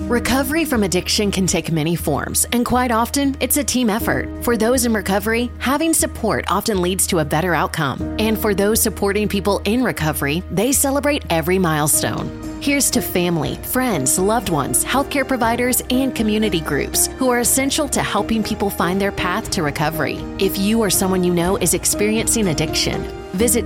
Recovery from addiction can take many forms, and quite often, it's a team effort. For those in recovery, having support often leads to a better outcome. And for those supporting people in recovery, they celebrate every milestone. Here's to family, friends, loved ones, healthcare providers, and community groups who are essential to helping people find their path to recovery. If you or someone you know is experiencing addiction, visit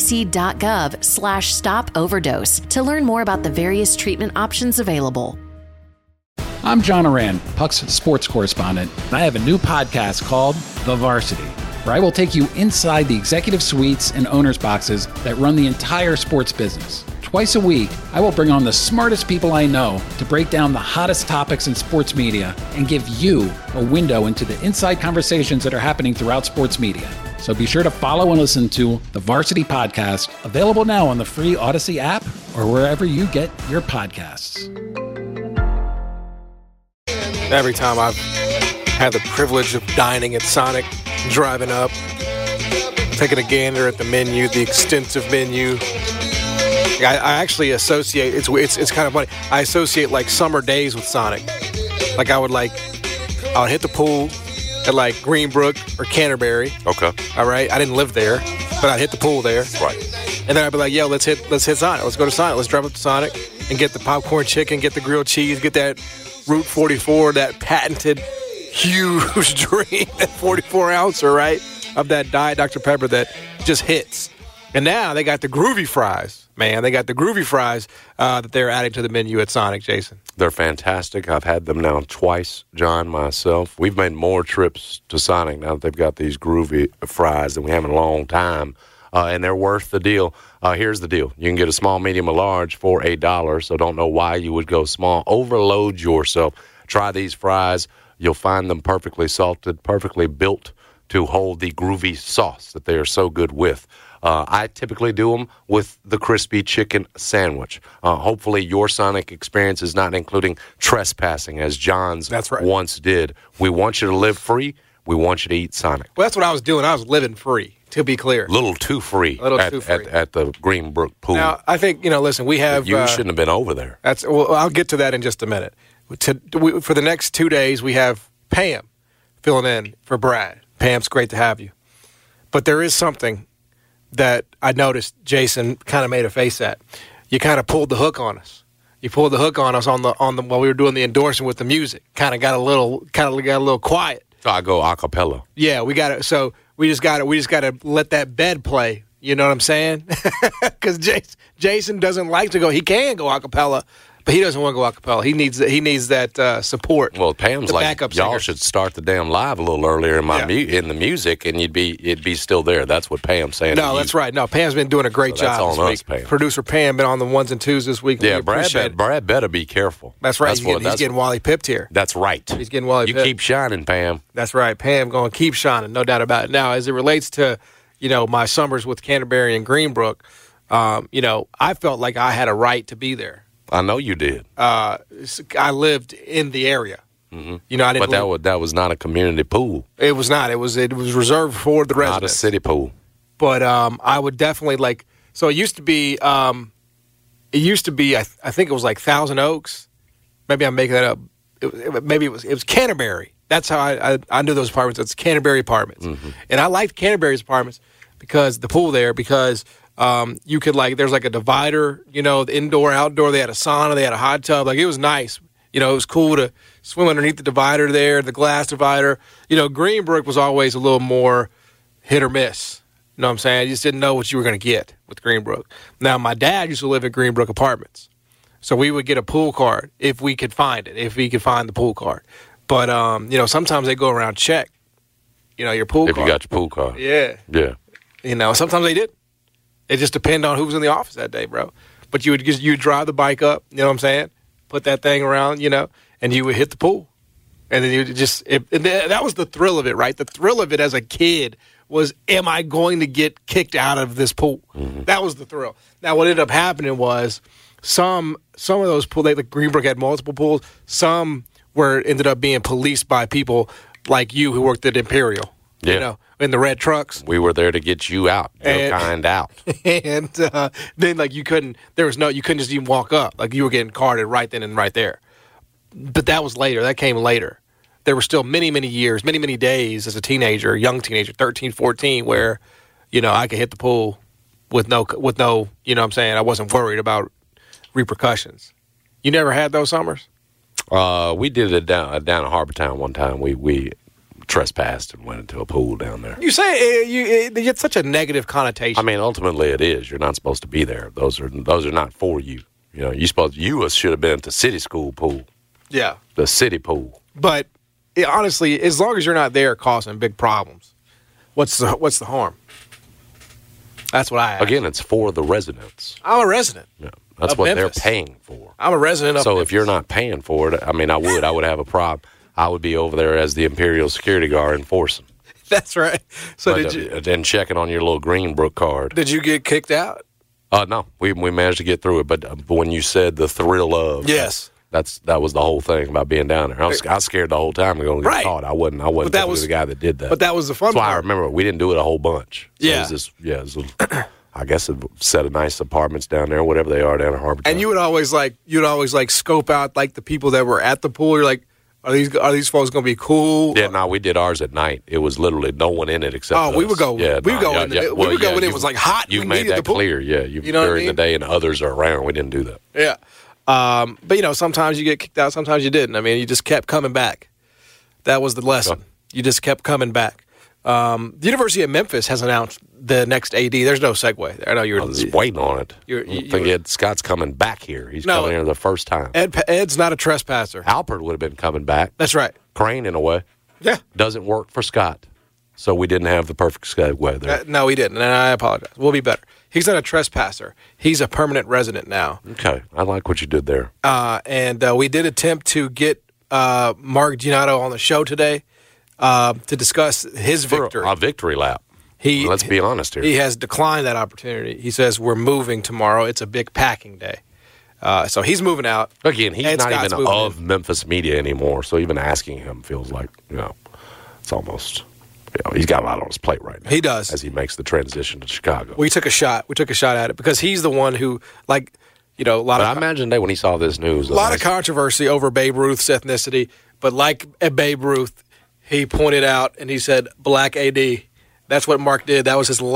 cdc.gov/stop-overdose to learn more about the various treatment options available. I'm John Oran, Puck's sports correspondent, and I have a new podcast called The Varsity, where I will take you inside the executive suites and owners' boxes that run the entire sports business. Twice a week, I will bring on the smartest people I know to break down the hottest topics in sports media and give you a window into the inside conversations that are happening throughout sports media. So be sure to follow and listen to The Varsity Podcast, available now on the free Odyssey app or wherever you get your podcasts. Every time I've had the privilege of dining at Sonic, driving up, taking a gander at the menu, the extensive menu, I actually associate, it's kind of funny, I associate like summer days with Sonic. Like I would hit the pool at like Greenbrook or Canterbury. Okay. All right. I didn't live there, but I'd hit the pool there. Right. And then I'd be like, yo, let's hit Sonic. Let's go to Sonic. Let's drive up to Sonic and get the popcorn chicken, get the grilled cheese, get that Route 44, that patented huge drink, that 44-ouncer, right, of that Diet Dr. Pepper that just hits. And now they got the groovy fries, man. They got the groovy fries that they're adding to the menu at Sonic, Jason. They're fantastic. I've had them now twice, John, myself. We've made more trips to Sonic now that they've got these groovy fries than we have in a long time. And they're worth the deal. Here's the deal. You can get a small, medium, or large for $1, so don't know why you would go small. Overload yourself. Try these fries. You'll find them perfectly salted, perfectly built to hold the groovy sauce that they are so good with. I typically do them with the crispy chicken sandwich. Hopefully your Sonic experience is not including trespassing, as John's once did. We want you to live free. We want you to eat Sonic. Well, that's what I was doing. I was living free, to be clear. A little too free at the Greenbrook pool. Now, I think, listen, we have... You shouldn't have been over there. Well, I'll get to that in just a minute. For the next 2 days, we have Pam filling in for Brad. Pam, it's great to have you. But there is something that I noticed Jason kind of made a face at. You kind of pulled the hook on us. You pulled the hook on us on the while we were doing the endorsement with the music. Kind of got a little quiet. So I go a cappella. Yeah, we got it. So we just got to let that bed play. You know what I'm saying? Because Jason doesn't like to go. He can go a cappella, but he doesn't want to go a cappella. He needs that support. Well, Pam's like, y'all should start the damn live a little earlier in the music, and it'd be still there. That's what Pam's saying. No, that's right. No, Pam's been doing a great job this week. Pam. Producer Pam been on the ones and twos this week. Yeah, Brad better be careful. That's right. He's getting Wally pipped here. That's right. He's getting Wally pipped. You keep shining, Pam. That's right. Pam going to keep shining, no doubt about it. Now, as it relates to, my summers with Canterbury and Greenbrook, I felt like I had a right to be there. I know you did. I lived in the area. Mm-hmm. I didn't. But that was not a community pool. It was not. It was reserved for the residents. Not a city pool. But I would definitely So it used to be. I think it was like Thousand Oaks. Maybe I'm making that up. Maybe it was Canterbury. That's how I knew those apartments. It's Canterbury Apartments, and I liked Canterbury's apartments because the pool there because. You could there's a divider, the indoor, outdoor. They had a sauna, they had a hot tub. It was nice. It was cool to swim underneath the divider there, the glass divider. Greenbrook was always a little more hit or miss. You know what I'm saying? You just didn't know what you were going to get with Greenbrook. Now, my dad used to live at Greenbrook Apartments. So we would get a pool card if we could find it, if we could find the pool card. But, sometimes they go around check, your pool card. If you got your pool card. Yeah. Yeah. Sometimes they didn't. It just depended on who was in the office that day, bro. But you would drive the bike up, you know what I'm saying? Put that thing around, and you would hit the pool. And then you that was the thrill of it, right? The thrill of it as a kid was, am I going to get kicked out of this pool? Mm-hmm. That was the thrill. Now, what ended up happening was some of those pools, like Greenbrook had multiple pools. Some ended up being policed by people like you who worked at Imperial, in the red trucks. We were there to get you out, your kind out. And then you couldn't just even walk up. You were getting carded right then and right there. But that was later. That came later. There were still many, many years, many, many days as a teenager, a young teenager, 13, 14, where, I could hit the pool with no, you know what I'm saying? I wasn't worried about repercussions. You never had those summers? We did it down at Harbortown one time. We trespassed and went into a pool down there. You say it's such a negative connotation. I mean, ultimately it is. You're not supposed to be there. Those are not for you. You should have been at the city school pool. Yeah. The city pool. But honestly, as long as you're not there causing big problems, what's the harm? That's what I ask. Again, it's for the residents. I'm a resident. Yeah, that's what Memphis. they're paying for. I'm a resident of So Memphis. if you're not paying for it, I mean, I would have a problem. I would be over there as the Imperial security guard enforcing. That's right. So Then checking on your little Greenbrook card. Did you get kicked out? No, we managed to get through it. But when you said the thrill of, Yes. that was the whole thing about being down there. I was scared the whole time going to get Right. caught. I wasn't the guy that did that. But that was the fun That's why part. I remember we didn't do it a whole bunch. So Yeah. it was I guess a set of nice apartments down there, whatever they are down in Harbortown. And you would always scope out like the people that were at the pool. You're like, are these folks going to be cool? Yeah, no, we did ours at night. It was literally no one in it except us. we would go. Yeah, we would go in. We would go when it was like hot. You we made needed that the pool. clear. Yeah, You know what I during the mean? day and others are around. We didn't do that. Yeah. But sometimes you get kicked out. Sometimes you didn't. I mean, you just kept coming back. That was the lesson. You just kept coming back. The University of Memphis has announced the next AD. There's no segue. I know you're I was waiting on it. You're- Ed Scott's coming back here. He's No. coming here the first time. Ed's not a trespasser. Alpert would have been coming back. That's right. Crane, in a way, Yeah. doesn't work for Scott. So we didn't have the perfect segue there. No, he didn't, and I apologize. We'll be better. He's not a trespasser. He's a permanent resident now. Okay, I like what you did there. And we did attempt to get Mark Giannotto on the show today to discuss his victory. A victory lap. Let's be honest here. He has declined that opportunity. He says, we're moving tomorrow. It's a big packing day. So he's moving out. Again, he's Ed not Scott's even moving of Memphis media anymore, so even asking him feels like, it's almost, he's got a lot on his plate right now. He does. As he makes the transition to Chicago. We took a shot. We took a shot at it because he's the one who, a lot But I of imagine that when he saw this news. a lot of controversy over Babe Ruth's ethnicity, but like Babe Ruth, he pointed out and he said, "Black AD." That's what Mark did. That was his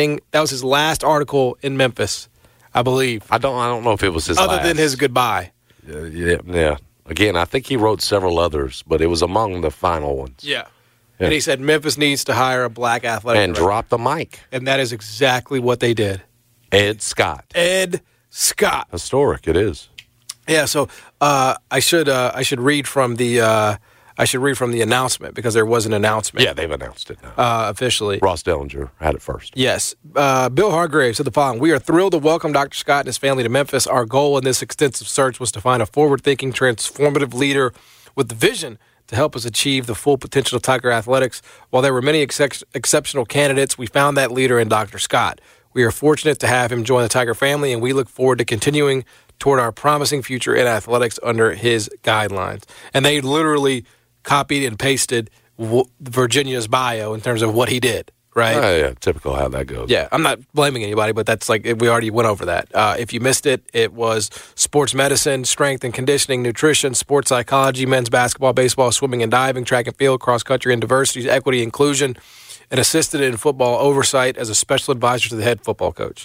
last article in Memphis, I believe. I don't know if it was his Other last. than his goodbye. Yeah. Again, I think he wrote several others, but it was among the final ones. Yeah. And he said Memphis needs to hire a black athletic And director. drop the mic. And that is exactly what they did. Ed Scott. Ed Scott. Historic, it is. Yeah, so I should read from the announcement because there was an announcement. Yeah, they've announced it now. Officially. Ross Dellinger had it first. Yes. Bill Hargrave said the following: "We are thrilled to welcome Dr. Scott and his family to Memphis. Our goal in this extensive search was to find a forward-thinking, transformative leader with the vision to help us achieve the full potential of Tiger athletics. While there were many exceptional candidates, we found that leader in Dr. Scott. We are fortunate to have him join the Tiger family, and we look forward to continuing toward our promising future in athletics under his guidelines." And they literally copied and pasted Virginia's bio in terms of what he did, right? Yeah, typical how that goes. Yeah, I'm not blaming anybody, but that's we already went over that. If you missed it, it was sports medicine, strength and conditioning, nutrition, sports psychology, men's basketball, baseball, swimming and diving, track and field, cross country and diversity, equity, inclusion, and assisted in football oversight as a special advisor to the head football coach.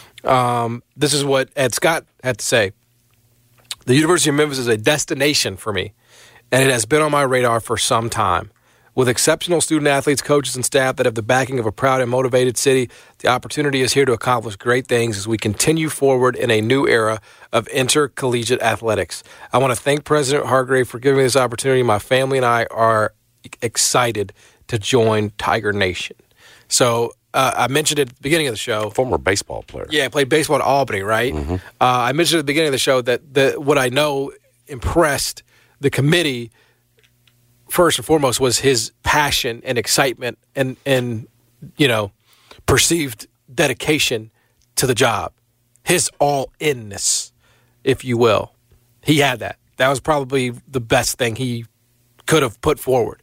This is what Ed Scott had to say. "The University of Memphis is a destination for me, and it has been on my radar for some time. With exceptional student athletes, coaches, and staff that have the backing of a proud and motivated city, the opportunity is here to accomplish great things as we continue forward in a new era of intercollegiate athletics. I want to thank President Hargrave for giving me this opportunity. My family and I are excited to join Tiger Nation." So I mentioned at the beginning of the show. Former baseball player. Yeah, I played baseball at Albany, right? Mm-hmm. I mentioned at the beginning of the show that what I know impressed the committee first and foremost was his passion and excitement and perceived dedication to the job, his all-inness, if you will. He had that. That was probably the best thing he could have put forward.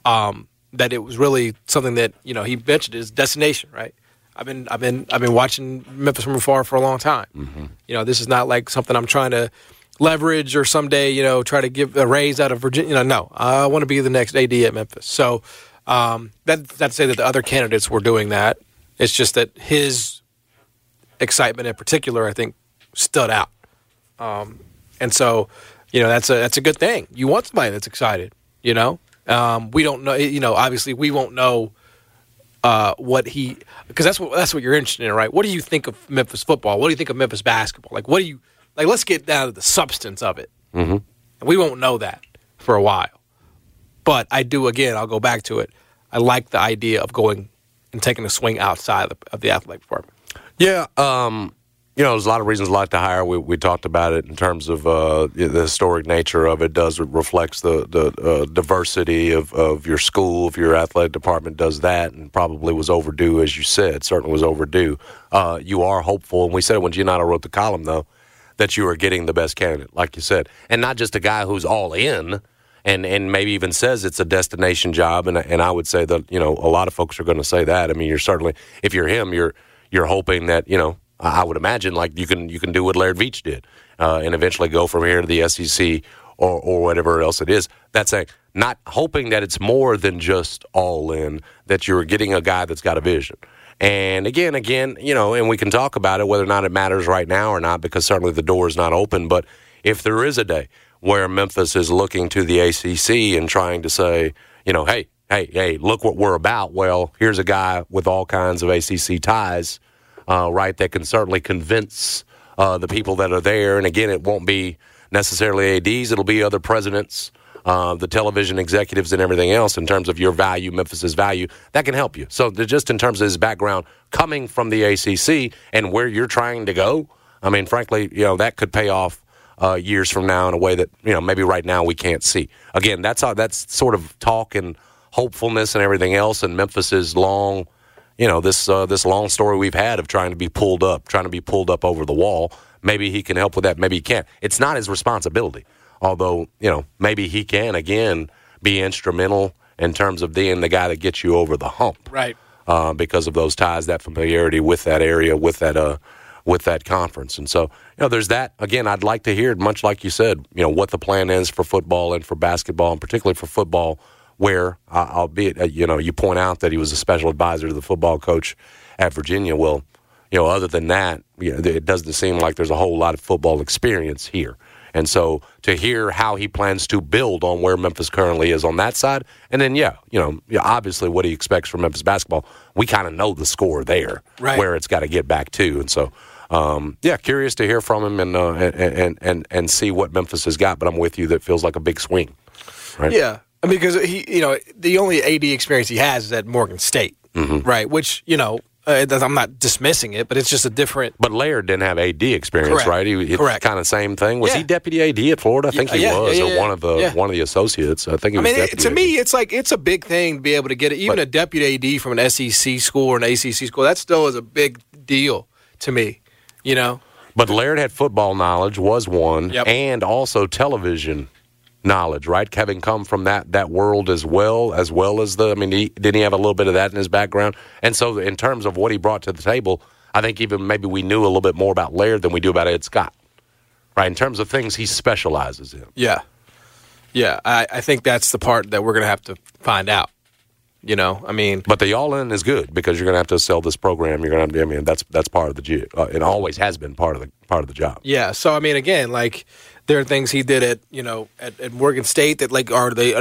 That it was really something that he mentioned his destination, right? I've been watching Memphis from afar for a long time. Mm-hmm. This is not like something I'm trying to leverage or someday, try to give a raise out of Virginia. No, I want to be the next AD at Memphis. So that's to say that the other candidates were doing that. It's just that his excitement in particular, I think, stood out. And so, that's a good thing. You want somebody that's excited, We don't know, obviously we won't know what he, because that's what you're interested in, right? What do you think of Memphis football? What do you think of Memphis basketball? Let's get down to the substance of it. Mm-hmm. We won't know that for a while. But I do, again, I'll go back to it. I like the idea of going and taking a swing outside of the athletic department. Yeah, there's a lot of reasons I like to hire. We talked about it in terms of the historic nature of it. Reflects the diversity of your school. If your athletic department does that, and probably was overdue, as you said, certainly was overdue. You are hopeful, and we said it when Giannotto wrote the column, though, that you are getting the best candidate, like you said, and not just a guy who's all in. And maybe even says it's a destination job, and I would say that a lot of folks are going to say that. I mean, you're certainly, if you're him, you're hoping that I would imagine like you can do what Laird Veatch did, and eventually go from here to the SEC or whatever else it is. That's not hoping that it's more than just all in, that you're getting a guy that's got a vision. And again, and we can talk about it whether or not it matters right now or not, because certainly the door is not open. But if there is a day where Memphis is looking to the ACC and trying to say, hey, look what we're about. Well, here's a guy with all kinds of ACC ties, right, that can certainly convince the people that are there. And again, it won't be necessarily ADs. It'll be other presidents, the television executives and everything else in terms of your value, Memphis's value. That can help you. So just in terms of his background coming from the ACC and where you're trying to go, I mean, frankly, that could pay off years from now in a way that maybe right now we can't see. Again, that's sort of talk and hopefulness and everything else. And Memphis's long, this long story we've had of trying to be pulled up over the wall. Maybe he can help with that. Maybe he can't. It's not his responsibility. Although maybe he can again be instrumental in terms of being the guy that gets you over the hump, right? Because of those ties, that familiarity with that area, with that conference. And so, there's that. Again, I'd like to hear, much like you said, what the plan is for football and for basketball, and particularly for football, where, albeit, you point out that he was a special advisor to the football coach at Virginia. Well, other than that, it doesn't seem like there's a whole lot of football experience here. And so to hear how he plans to build on where Memphis currently is on that side, and then, obviously what he expects from Memphis basketball, we kind of know the score there, right, where it's got to get back to. And so, curious to hear from him and see what Memphis has got. But I'm with you, that feels like a big swing. Right? Yeah, I mean, because the only AD experience he has is at Morgan State, right? Which I'm not dismissing it, but it's just a different. But Laird didn't have AD experience, correct, right? Correct. Kind of same thing. Was he deputy AD at Florida? I think he was, or one of the associates. I think he was. Deputy to me, it's like it's a big thing to be able to get it. Even a deputy AD from an SEC school or an ACC school, that still is a big deal to me. But Laird had football knowledge, was one, yep, and also television knowledge, right? Having come from that world as well as didn't he have a little bit of that in his background? And so in terms of what he brought to the table, I think even maybe we knew a little bit more about Laird than we do about Ed Scott, right? In terms of things he specializes in. Yeah. I think that's the part that we're going to have to find out. But the all-in is good because you're going to have to sell this program. You're going to that's part of the it always has been part of the job. Yeah. So again, like there are things he did at Morgan State that like are they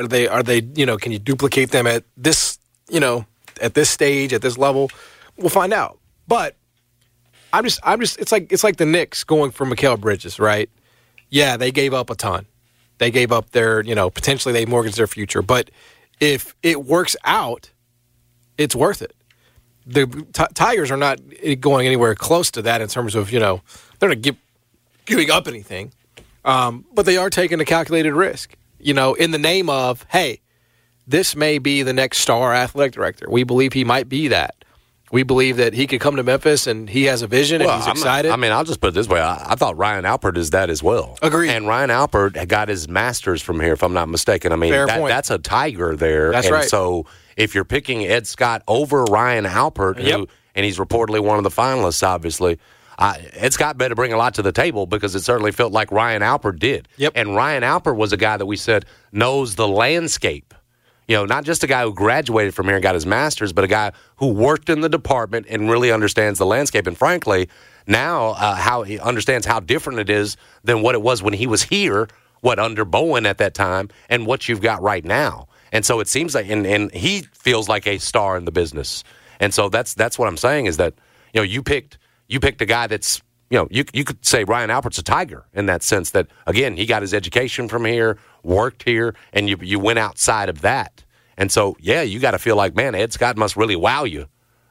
can you duplicate them at this at this stage, at this level? We'll find out. But I'm just it's like the Knicks going for Mikal Bridges, right? Yeah, they gave up a ton. They gave up their potentially they mortgaged their future, but if it works out, it's worth it. The Tigers are not going anywhere close to that in terms of, they're not giving up anything. But they are taking a calculated risk, in the name of, hey, this may be the next star athletic director. We believe he might be that. We believe that he could come to Memphis and he has a vision and he's excited. I'll just put it this way. I thought Ryan Alpert is that as well. Agreed. And Ryan Alpert got his master's from here, if I'm not mistaken. Fair point. That's a Tiger there. That's right. So if you're picking Ed Scott over Ryan Alpert, yep, and he's reportedly one of the finalists, obviously, Ed Scott better bring a lot to the table because it certainly felt like Ryan Alpert did. Yep. And Ryan Alpert was a guy that we said knows the landscape. Not just a guy who graduated from here and got his master's, but a guy who worked in the department and really understands the landscape. And frankly, now how he understands how different it is than what it was when he was here, under Bowen at that time, and what you've got right now. And so it seems like, and he feels like a star in the business. And so that's what I'm saying is that, you picked a guy that's, you could say Ryan Alpert's a Tiger in that sense that, again, he got his education from here, worked here, and you went outside of that. And so, yeah, you got to feel like, man, Ed Scott must really wow you,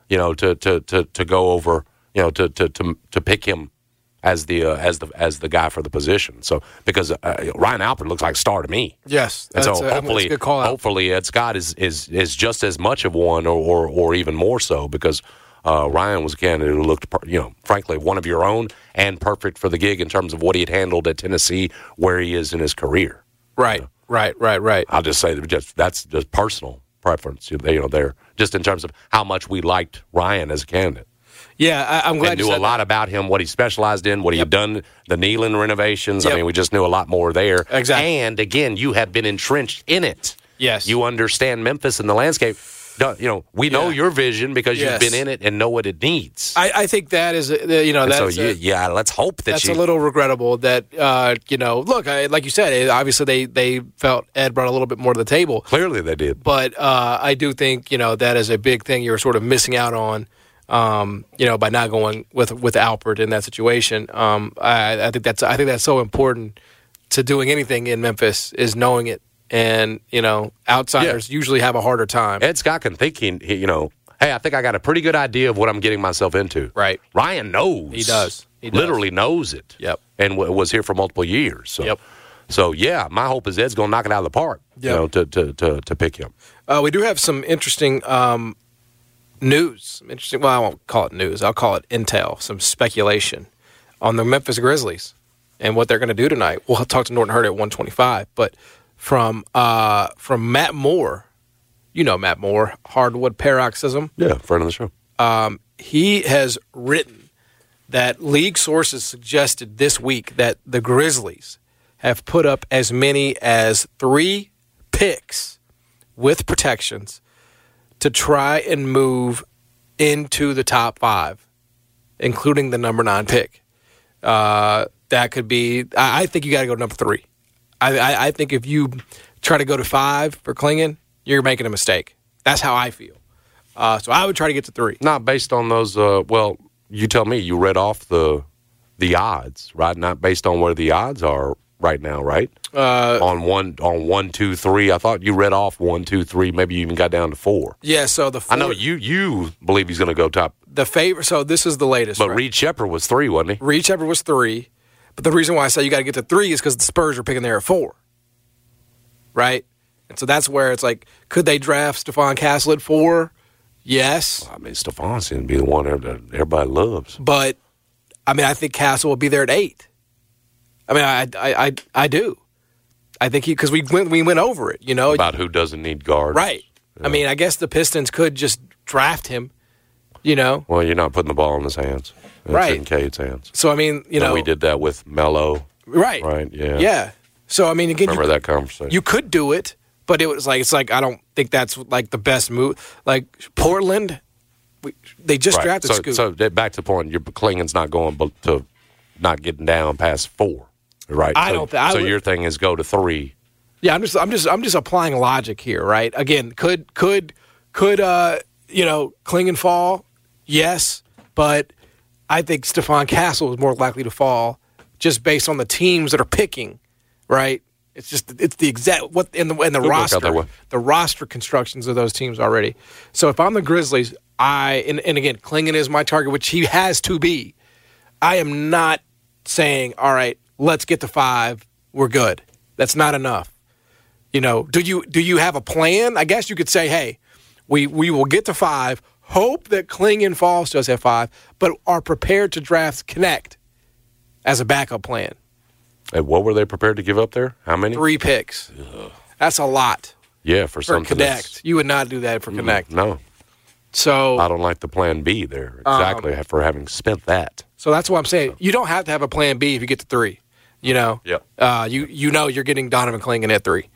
to go over, to pick him as the guy for the position. So because Ryan Alpert looks like a star to me. Yes, and that's so a good call out. Hopefully Ed Scott is just as much of one or even more so because Ryan was a candidate who looked, frankly, one of your own and perfect for the gig in terms of what he had handled at Tennessee, where he is in his career. Right. I'll just say that's just personal preference. There just in terms of how much we liked Ryan as a candidate. Yeah, I'm glad and you knew said a lot about him, what he specialized in, what he had done, the Neyland renovations. Yep. I mean, we just knew a lot more there. Exactly. And again, you have been entrenched in it. Yes. You understand Memphis and the landscape. We know your vision because you've been in it and know what it needs. I think that is, let's hope that that's a little regrettable that, look, like you said, obviously they felt Ed brought a little bit more to the table. Clearly they did. But I do think, that is a big thing you're sort of missing out on, by not going with Alpert in that situation. I think that's so important to doing anything in Memphis is knowing it. And, outsiders usually have a harder time. Ed Scott can think, hey, I think I got a pretty good idea of what I'm getting myself into. Right. Ryan knows. He does. Literally knows it. Yep. And was here for multiple years. So. Yep. So, yeah, my hope is Ed's going to knock it out of the park, to pick him. We do have some interesting news. Well, I won't call it news. I'll call it intel, some speculation on the Memphis Grizzlies and what they're going to do tonight. We'll talk to Norton Hurd at 125, but from Matt Moore, Matt Moore, Hardwood Paroxysm. Yeah, friend of the show. He has written that league sources suggested this week that the Grizzlies have put up as many as 3 picks with protections to try and move into the top 5, including the number 9 pick. That could be – I think you got to go number 3. I think if you try to go to 5 for Klingon, you're making a mistake. That's how I feel. So I would try to get to 3. Not based on those. You tell me. You read off the odds, right? Not based on where the odds are right now, right? On 1, 2, 3. I thought you read off 1, 2, 3. Maybe you even got down to 4. Yeah. So the 4, I know you believe he's going to go top. The favorite. So this is the latest. But right? Reed Sheppard was 3, wasn't he? Reed Sheppard was 3. But the reason why I say you got to get to 3 is because the Spurs are picking there at 4, right? And so that's where it's like, could they draft Stephon Castle at 4? Yes. Well, I mean, Stephon seems to be the one that everybody loves. But I think Castle will be there at 8. I mean, I do. I think because we went over it, about who doesn't need guards, right? Yeah. I mean, I guess the Pistons could just draft him, Well, you're not putting the ball in his hands. It's right. in Cade's hands. So, I mean, we did that with Melo. Right. Right, yeah. Yeah. So, I mean, again, remember that conversation. You could do it, but it's like I don't think that's like the best move. Like Portland, they just drafted Scoot. So back to the point, your Klingon's not going to not getting down past 4, right? I don't think so. Your thing is go to 3. Yeah, I'm just applying logic here, right? Again, could Klingon fall? Yes, but I think Stephon Castle is more likely to fall just based on the teams that are picking, right? It's the exact what in the roster constructions of those teams already. So if I'm the Grizzlies, and again, Klingon is my target, which he has to be. I am not saying, all right, let's get to 5, we're good. That's not enough. Do you have a plan? I guess you could say, hey, we will get to 5. Hope that Klingon falls to us at 5, but are prepared to draft Connect as a backup plan. And what were they prepared to give up there? How many? 3 picks. Ugh. That's a lot. Yeah, for something. Connect. You would not do that for Connect. No. So I don't like the plan B there. Exactly for having spent that. So that's what I'm saying. You don't have to have a plan B if you get to 3. You know, you know you're getting Donovan Clingan at 3,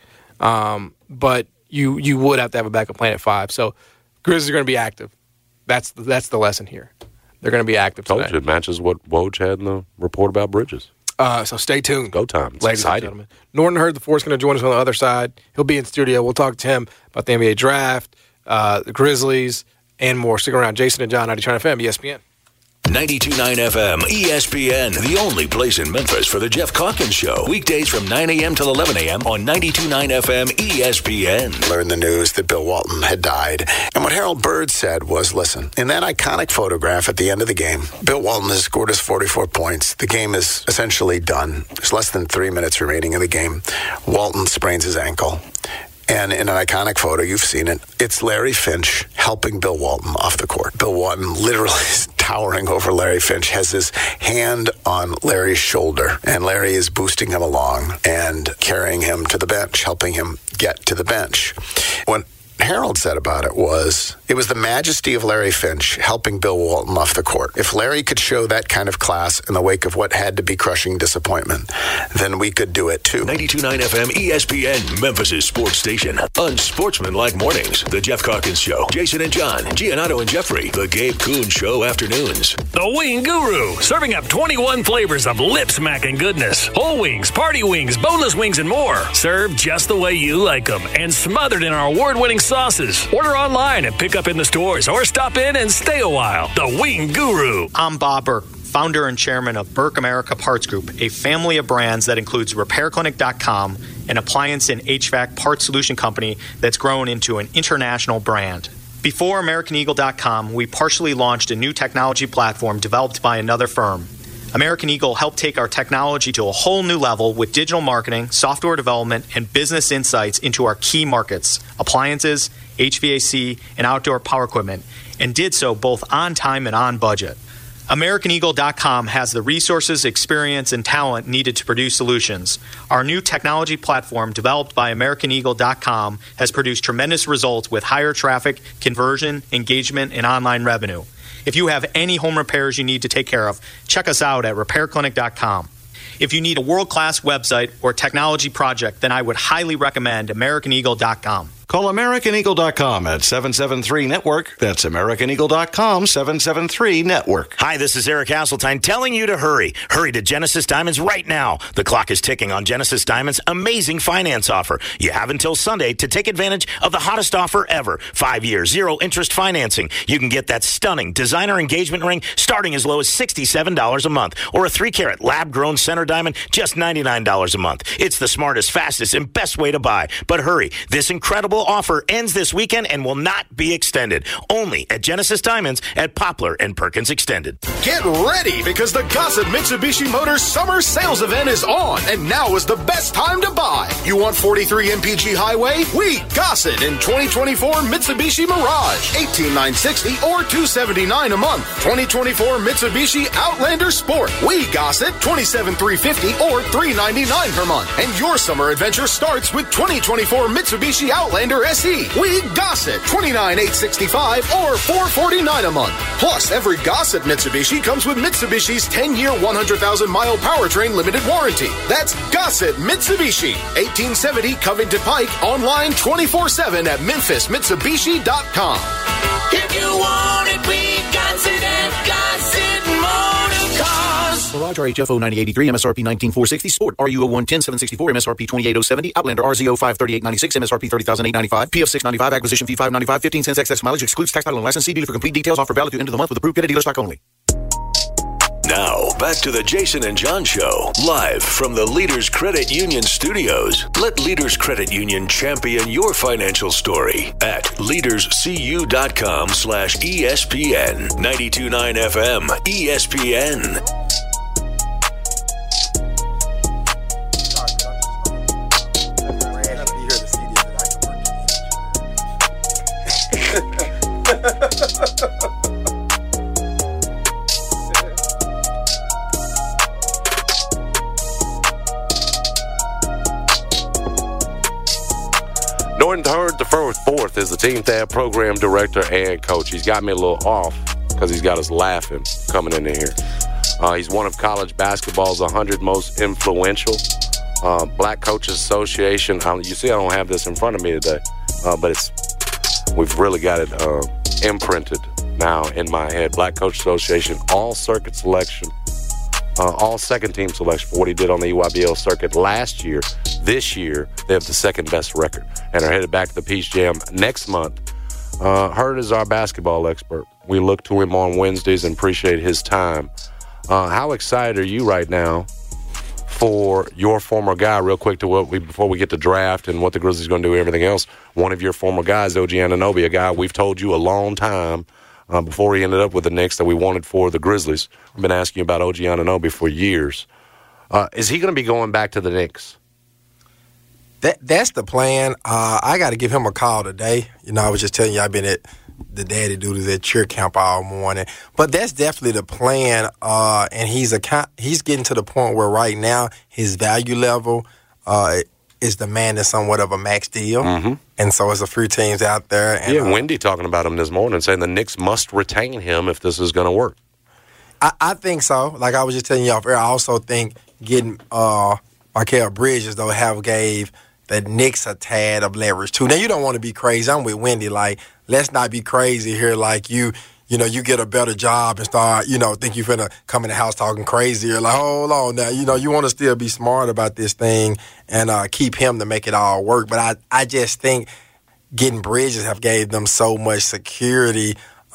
but you would have to have a backup plan at 5. So Grizzlies are going to be active. That's the lesson here. They're going to be active. Told you it matches what Woj had in the report about Bridges. So stay tuned. Go time. It's ladies exciting. and gentlemen. Norton Hurd the Fourth is going to join us on the other side. He'll be in studio. We'll talk to him about the NBA draft, the Grizzlies, and more. Stick around. Jason and John, 92.9 FM, ESPN. 92.9 FM, ESPN, the only place in Memphis for the Jeff Calkins Show. Weekdays from 9 a.m. till 11 a.m. on 92.9 FM, ESPN. Learned the news that Bill Walton had died. And what Harold Bird said was, listen, in that iconic photograph at the end of the game, Bill Walton has scored his 44 points. The game is essentially done. There's less than 3 minutes remaining in the game. Walton sprains his ankle. And in an iconic photo, you've seen it, it's Larry Finch helping Bill Walton off the court. Bill Walton literally is towering over Larry Finch, has his hand on Larry's shoulder, and Larry is boosting him along and carrying him to the bench, helping him get to the bench. What Harold said about it was the majesty of Larry Finch helping Bill Walton off the court. If Larry could show that kind of class in the wake of what had to be crushing disappointment, then we could do it too. 92.9 FM ESPN, Memphis' sports station. Unsportsmanlike mornings. The Jeff Calkins Show. Jason and John. Giannato and Jeffrey. The Gabe Kuhn Show afternoons. The Wing Guru. Serving up 21 flavors of lip-smacking goodness. Whole wings, party wings, boneless wings, and more. Served just the way you like them. And smothered in our award-winning sauces. Order online and pick up in the stores or stop in and stay a while. The Wing Guru. I'm Bob Burke, founder and chairman of Burke America Parts Group, a family of brands that includes RepairClinic.com, an appliance and HVAC parts solution company that's grown into an international brand. Before AmericanEagle.com, we partially launched a new technology platform developed by another firm. American Eagle helped take our technology to a whole new level with digital marketing, software development, and business insights into our key markets, appliances, HVAC, and outdoor power equipment, and did so both on time and on budget. AmericanEagle.com has the resources, experience, and talent needed to produce solutions. Our new technology platform, developed by AmericanEagle.com, has produced tremendous results with higher traffic, conversion, engagement, and online revenue. If you have any home repairs you need to take care of, check us out at RepairClinic.com. If you need a world-class website or technology project, then I would highly recommend AmericanEagle.com. Call AmericanEagle.com at 773-NETWORK. That's AmericanEagle.com, 773-NETWORK. Hi, this is Eric Hasseltine telling you to hurry. Hurry to Genesis Diamonds right now. The clock is ticking on Genesis Diamonds' amazing finance offer. You have until Sunday to take advantage of the hottest offer ever. 5-year, zero-interest financing. You can get that stunning designer engagement ring starting as low as $67 a month, or a 3-carat lab-grown center diamond, just $99 a month. It's the smartest, fastest, and best way to buy. But hurry. This incredible offer ends this weekend and will not be extended. Only at Genesis Diamonds at Poplar and Perkins Extended. Get ready, because the Gossett Mitsubishi Motors Summer Sales Event is on, and now is the best time to buy. You want 43 MPG Highway? We Gossett in 2024 Mitsubishi Mirage, $18,960 or $279 a month. 2024 Mitsubishi Outlander Sport. We Gossett, $27,350 or $399 per month. And your summer adventure starts with 2024 Mitsubishi Outlander SE. We Gossett, $29,865 or $449 a month. Plus, every Gossett Mitsubishi comes with Mitsubishi's 10-year, 100,000-mile powertrain limited warranty. That's Gossett Mitsubishi, 1870 Covington Pike, online 24/7 at MemphisMitsubishi.com. If you want it, we Gossett at Gossett Motor Cars. Mirage RHFO 9083, MSRP 19460, Sport RUO 110 764, MSRP 28070, Outlander RZO 53896, MSRP 30895, PF 695, acquisition fee 595, 15 cents excess mileage, excludes tax, title, and license. See dealer for complete details. Offer valid through end of the month with approved credit dealer stock only. Now, back to the Jason and John Show, live from the Leaders Credit Union studios. Let Leaders Credit Union champion your financial story at leaderscu.com/ESPN. 92.9 FM, ESPN. Norton Hurd the fourth is the Team Tab program director and coach. He's got me a little off because he's got us laughing coming in here. He's one of college basketball's 100 most influential. Black Coaches Association. You see, I don't have this in front of me today, but we've really got it imprinted now in my head. Black Coaches Association, all circuit selection, all second-team selection for what he did on the EYBL circuit last year. This year, they have the second-best record and are headed back to the Peach Jam next month. Hurt is our basketball expert. We look to him on Wednesdays and appreciate his time. How excited are you right now for your former guy, real quick, before we get to draft and what the Grizzlies are going to do and everything else? One of your former guys, OG Anunoby, a guy we've told you a long time before he ended up with the Knicks that we wanted for the Grizzlies. We've been asking you about OG Anunoby for years. Is he going to be going back to the Knicks? That's the plan. I got to give him a call today. I was just telling you I've been at the daddy duties at cheer camp all morning. But that's definitely the plan. And he's getting to the point where right now his value level is demanding somewhat of a max deal. Mm-hmm. And so there's a few teams out there. And, Wendy talking about him this morning, saying the Knicks must retain him if this is going to work. I think so. Like I was just telling you off air, I also think getting Mikal Bridges, though, gave the Knicks a tad of leverage, too. Now, you don't want to be crazy. I'm with Wendy. Like, let's not be crazy here. Like, you get a better job and start, think you're finna come in the house talking crazy. You're like, hold on now. You want to still be smart about this thing and keep him to make it all work. But I just think getting Bridges have gave them so much security.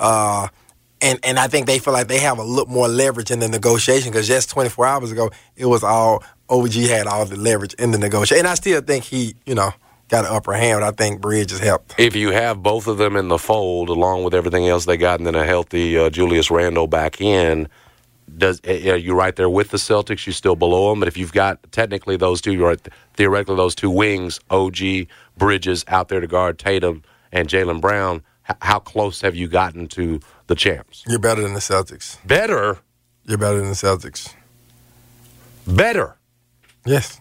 And I think they feel like they have a little more leverage in the negotiation because just 24 hours ago, it was all OG had all the leverage in the negotiation. And I still think he, got an upper hand. But I think Bridges helped. If you have both of them in the fold, along with everything else they got, and then a healthy Julius Randle back in, are you right there with the Celtics? You still below them? But if you've got technically those two, theoretically those two wings, OG, Bridges out there to guard Tatum and Jaylen Brown, how close have you gotten to the champs? You're better than the Celtics. Better? You're better than the Celtics. Better? Yes.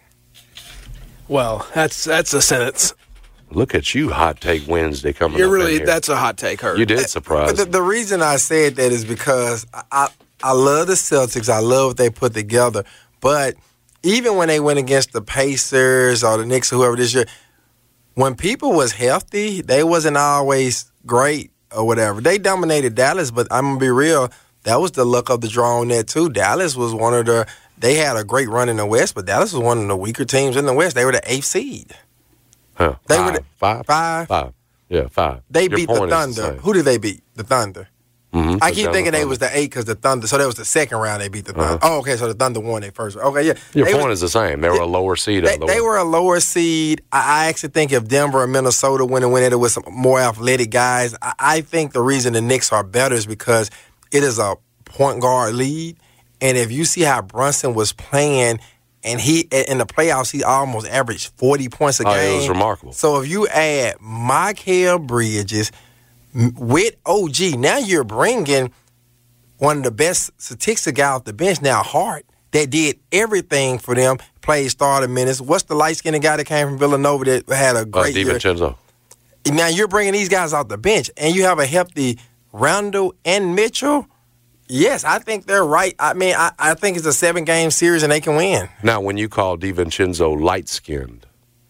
Well, that's a sentence. Look at you, Hot Take Wednesday coming You're up really, in here. that's a hot take, Hurt. You did surprise But the reason I said that is because I love the Celtics. I love what they put together. But even when they went against the Pacers or the Knicks or whoever this year, when people was healthy, they wasn't always great or whatever. They dominated Dallas, but I'm going to be real, that was the luck of the draw on that too. Dallas was one of the – they had a great run in the West, but Dallas was one of the weaker teams in the West. They were the 8th seed. Huh. They were Five? Yeah, 5. They beat the Thunder. Who did they beat? The Thunder. Mm-hmm. I keep thinking they was the 8 because the Thunder. So that was the second round they beat the Thunder. Oh, okay. So the Thunder won their first round. Okay, yeah. Your point is the same. They were a lower seed. They were a lower seed. I actually think if Denver or Minnesota went at it with some more athletic guys, I think the reason the Knicks are better is because it is a point guard lead. And if you see how Brunson was playing, and he in the playoffs, he almost averaged 40 points a game. It was remarkable. So if you add Mikal Bridges with OG, now you're bringing one of the best statistics guy off the bench now, Hart, that did everything for them, played starter minutes. What's the light-skinned guy that came from Villanova that had a great year? DiVincenzo. Now you're bringing these guys off the bench, and you have a healthy Randle and Mitchell. Yes, I think they're right. I mean, I think it's a 7-game series and they can win. Now, when you call DiVincenzo light-skinned,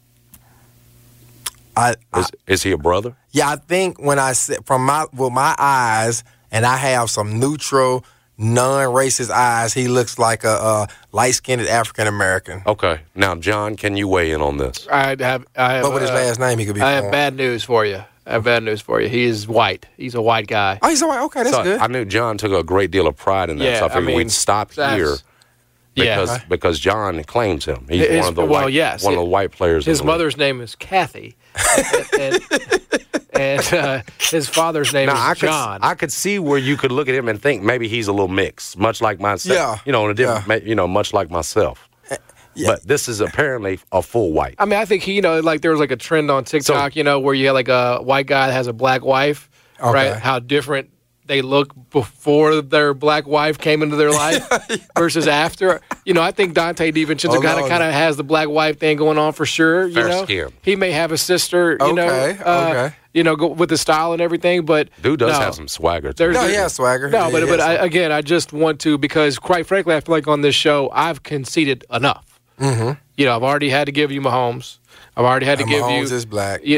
is he a brother? Yeah, I think when I said with my eyes, and I have some neutral, non-racist eyes, he looks like a light-skinned African American. Okay. Now, John, can you weigh in on this? I have. But with his last name, he could be. I have bad news for you. He is white. He's a white guy. Oh, he's a white. Okay, that's good. I knew John took a great deal of pride in that. Yeah, so I figured we'd stop here because John claims him. He's one of the white players. His mother's name is Kathy, and his father's name is John. I could see where you could look at him and think maybe he's a little mixed, much like myself. Yeah. Much like myself. Yeah. But this is apparently a full white. I mean, I think there was like a trend on TikTok, where you had like a white guy that has a black wife, right? How different they look before their black wife came into their life versus after. I think Dante DiVincenzo kind of has the black wife thing going on for sure. Fair skin. He may have a sister. Okay. Go with the style and everything, but dude does have some swagger. He has swagger. No, but I just want to, because quite frankly, I feel like on this show I've conceded enough. Mm-hmm. I've already had to give you Mahomes. I've already had to give Mahomes you. is black. He's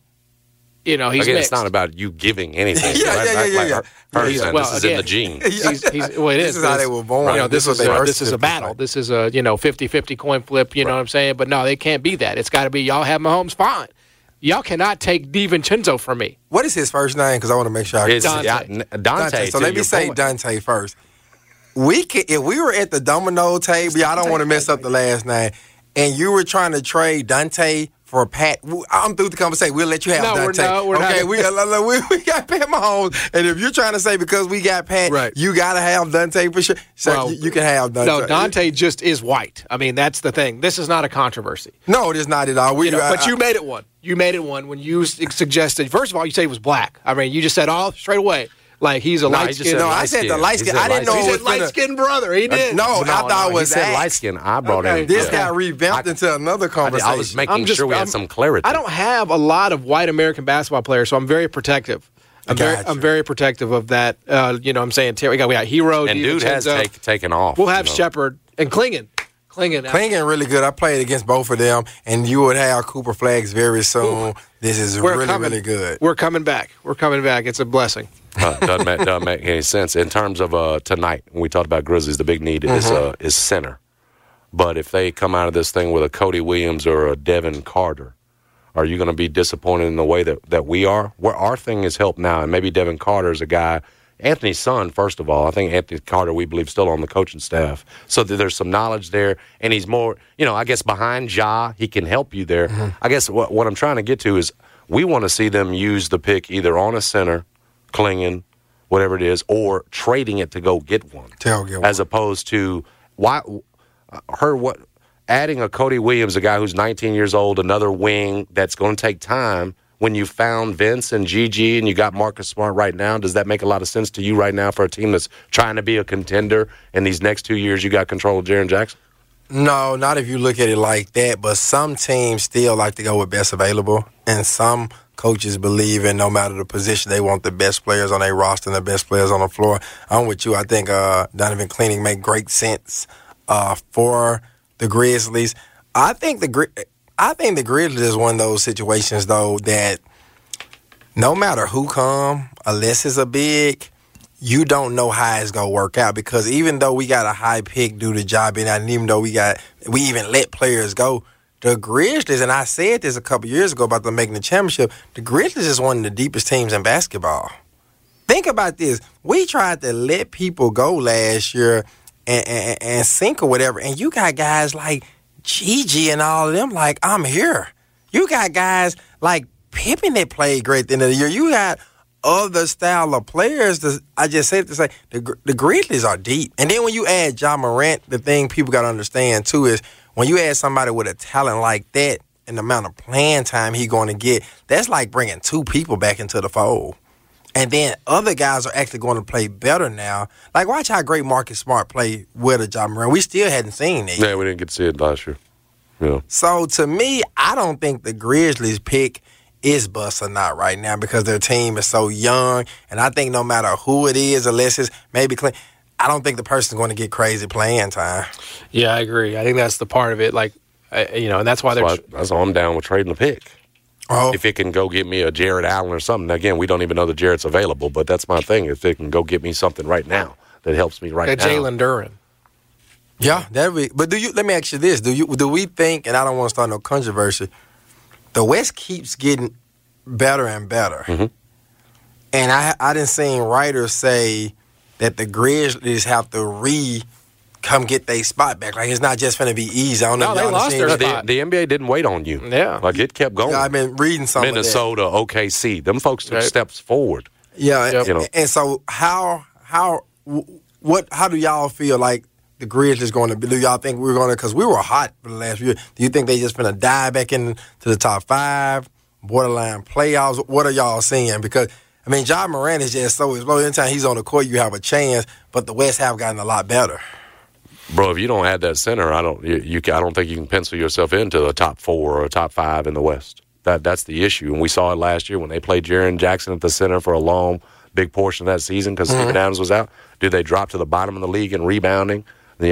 again, mixed. it's not about you giving anything. Yeah. This is in the gene. It is. This is how they were born. This is a battle. This is a 50-50 coin flip. You know what I'm saying? But no, they can't be that. It's got to be y'all have Mahomes. Fine. Y'all cannot take DiVincenzo from me. What is his first name? Because I want to make sure. It's Dante. So let me say Dante first. If we were at the domino table, I don't want to mess up the last name, and you were trying to trade Dante for Pat, I'm through the conversation. We'll let you have Dante. We're not. We got Pat Mahomes, and if you're trying to say because we got Pat, you got to have Dante for sure. So you can have Dante. No, Dante just is white. I mean, that's the thing. This is not a controversy. No, it is not at all. But you made it one. You made it one when you suggested. First of all, you said he was black. I mean, you just said straight away. Like he's a light skin. No, I said the light skin. I didn't know he said light skinned brother. He did. No, I thought it was he said light skin. I brought in. This got revamped into another conversation. I was making sure we had some clarity. I don't have a lot of white American basketball players, so I'm very protective. I'm very protective of that. I'm saying we got Hero and dude has taken off. We'll have Shepard and Klingon. Klingon really good. I played against both of them, and you would have Cooper Flags very soon. Ooh. This is really good. We're coming back. It's a blessing. Doesn't make any sense. In terms of tonight, when we talked about Grizzlies, the big need is center. But if they come out of this thing with a Cody Williams or a Devin Carter, are you going to be disappointed in the way that we are? Where our thing is help now, and maybe Devin Carter is a guy. Anthony's son, first of all, I think Anthony Carter, we believe, still on the coaching staff. So there's some knowledge there, and he's more, I guess, behind Ja. He can help you there. Mm-hmm. I guess what I'm trying to get to is we want to see them use the pick either on a center, Klingon, whatever it is, or trading it to go get one. As opposed to adding a Cody Williams, a guy who's 19 years old, another wing that's going to take time. When you found Vince and Gigi and you got Marcus Smart right now, does that make a lot of sense to you right now for a team that's trying to be a contender and these next 2 years you got control of Jaren Jackson? No, not if you look at it like that, but some teams still like to go with best available, and some coaches believe in no matter the position, they want the best players on their roster and the best players on the floor. I'm with you. I think Donovan Cleaning make great sense for the Grizzlies. I think the Grizzlies is one of those situations, though, that no matter who come, unless it's a big, you don't know how it's going to work out. Because even though we got a high pick due to job in, and even though we even let players go, the Grizzlies, and I said this a couple years ago about them making the championship, the Grizzlies is one of the deepest teams in basketball. Think about this. We tried to let people go last year and sink or whatever, and you got guys like Gigi and all of them, like, I'm here. You got guys like Pippen that played great at the end of the year. You got other style of players. I just said to say the Grizzlies are deep. And then when you add Ja Morant, the thing people got to understand, too, is when you add somebody with a talent like that and the amount of playing time he's going to get, that's like bringing two people back into the fold. And then other guys are actually going to play better now. Like, watch how great Marcus Smart played with a Ja Morant. We still hadn't seen it. Yeah, we didn't get to see it last year. Yeah. So, to me, I don't think the Grizzlies pick is bust or not right now because their team is so young. And I think no matter who it is, unless it's maybe Clint, I don't think the person's going to get crazy playing time. Yeah, I agree. I think that's the part of it. Like, and that's why that's why I'm down with trading the pick. Oh. If it can go get me a Jared Allen or something. Again, we don't even know that Jared's available, but that's my thing. If it can go get me something right now that helps me right now. Jalen Duren. Yeah, that'd be. But let me ask you this: Do we think? And I don't want to start no controversy. The West keeps getting better and better, and I didn't see writers say that the Grizzlies have to come get their spot back. Like, it's not just going to be easy. I don't know if they lost their spot. The NBA didn't wait on you. Yeah. Like, it kept going. Yeah, I've been reading some Minnesota, OKC. Them folks took steps forward. Yeah. And so how do y'all feel like the Grizzlies going to be? Do y'all think we're going to, because we were hot for the last year, do you think they just going to dive back into the top 5, borderline playoffs? What are y'all seeing? Because I mean, John Moran is just so explosive. Anytime he's on the court, you have a chance, but the West have gotten a lot better. Bro, if you don't add that center, I don't think you can pencil yourself into a top 4 or a top 5 in the West. That's the issue, and we saw it last year when they played Jaren Jackson at the center for a long, big portion of that season because Steven Adams was out. Did they drop to the bottom of the league in rebounding?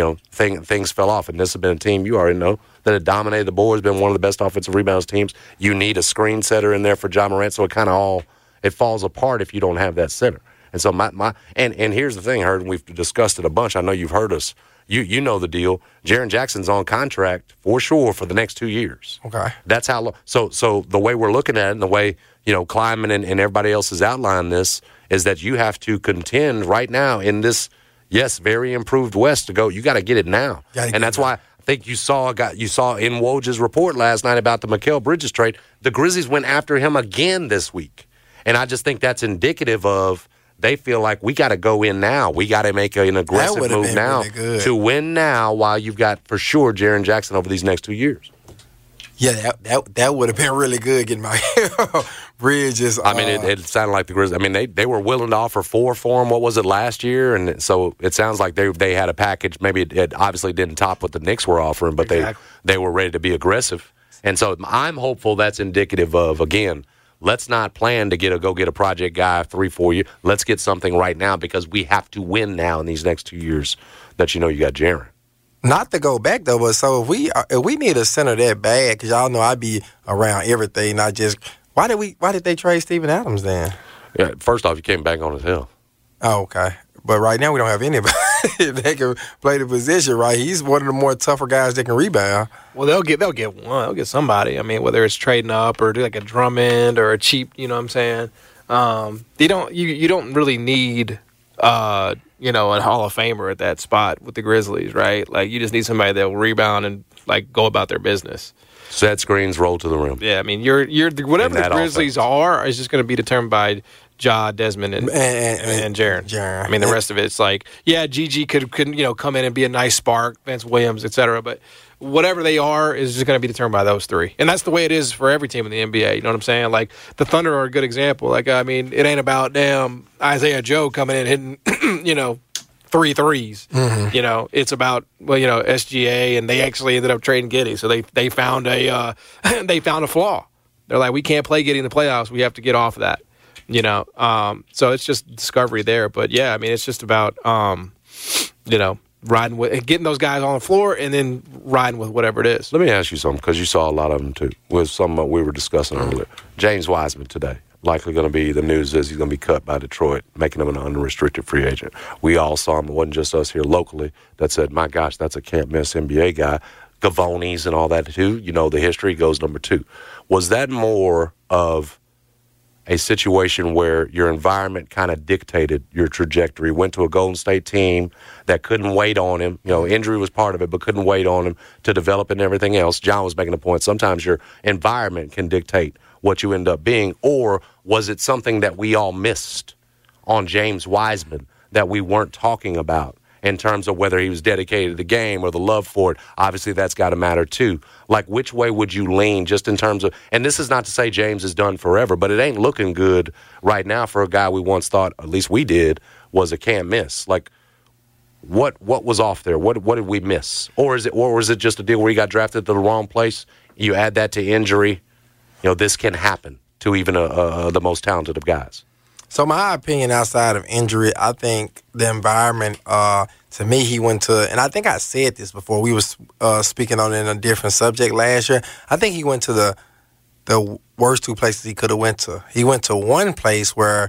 Things fell off, and this has been a team you already know that had dominated the board, has been one of the best offensive rebounds teams. You need a screen setter in there for John Morant, so it kind of it falls apart if you don't have that center. And so and here's the thing, Herd, and we've discussed it a bunch. I know you've heard us. You know the deal. Jaren Jackson's on contract for sure for the next 2 years. Okay. That's how long. So the way we're looking at it and the way, Kleiman and everybody else has outlined this is that you have to contend right now in this, yes, very improved West to go. You got to get it now. And that's why I think you saw in Woj's report last night about the Mikal Bridges trade, the Grizzlies went after him again this week. And I just think that's indicative of they feel like we got to go in now. We got to make an aggressive move now to win now while you've got, for sure, Jaren Jackson over these next 2 years. Yeah, that would have been really good getting my Bridges. I mean, it sounded like the Grizzlies. I mean, they were willing to offer 4 for him. What was it last year? And so it sounds like they had a package. Maybe it obviously didn't top what the Knicks were offering, but they were ready to be aggressive. And so I'm hopeful that's indicative of, again, let's not plan to go get a project guy 3-4 years. Let's get something right now because we have to win now in these next 2 years that you got Jaren. Not to go back, though, but so if we need a center that bad, because y'all know I be around everything, not just – why did they trade Steven Adams then? Yeah, first off, he came back on his hill. Oh, okay. But right now we don't have anybody that can play the position, right? He's one of the more tougher guys that can rebound. Well, they'll get one. They'll get somebody. I mean, whether it's trading up or like a Drummond or a cheap, you know what I'm saying? You don't really need a Hall of Famer at that spot with the Grizzlies, right? Like you just need somebody that will rebound and like go about their business. Set screens, roll to the rim. Yeah, I mean, you're whatever the Grizzlies are is just going to be determined by Ja, Desmond, and Jaren. I mean, the rest of it's like, yeah, Gigi could come in and be a nice spark, Vince Williams, et cetera, but whatever they are is just going to be determined by those three. And that's the way it is for every team in the NBA. You know what I'm saying? Like, the Thunder are a good example. Like, I mean, it ain't about damn Isaiah Joe coming in hitting, 3 threes. Mm-hmm. It's about, SGA, and they actually ended up trading Giddey. So they found a flaw. They're like, we can't play Giddey in the playoffs. We have to get off of that. So it's just discovery there. But, yeah, I mean, it's just about, riding with, getting those guys on the floor and then riding with whatever it is. Let me ask you something, because you saw a lot of them, too, with some we were discussing earlier. James Wiseman today, likely going to be, the news is he's going to be cut by Detroit, making him an unrestricted free agent. We all saw him. It wasn't just us here locally that said, my gosh, that's a can't-miss NBA guy. Gavonis and all that, too. The history goes number 2. Was that more of a situation where your environment kind of dictated your trajectory? Went to a Golden State team that couldn't wait on him. Injury was part of it, but couldn't wait on him to develop and everything else. John was making a point. Sometimes your environment can dictate what you end up being. Or was it something that we all missed on James Wiseman that we weren't talking about in terms of whether he was dedicated to the game or the love for it? Obviously, that's got to matter, too. Like, which way would you lean just in terms of – and this is not to say James is done forever, but it ain't looking good right now for a guy we once thought, at least we did, was a can't miss. Like, what was off there? What did we miss? Or is it just a deal where he got drafted to the wrong place? You add that to injury, this can happen to even the most talented of guys. So my opinion, outside of injury, I think the environment, to me, he went to, and I think I said this before, we was speaking on it in a different subject last year. I think he went to the worst 2 places he could have went to. He went to one place where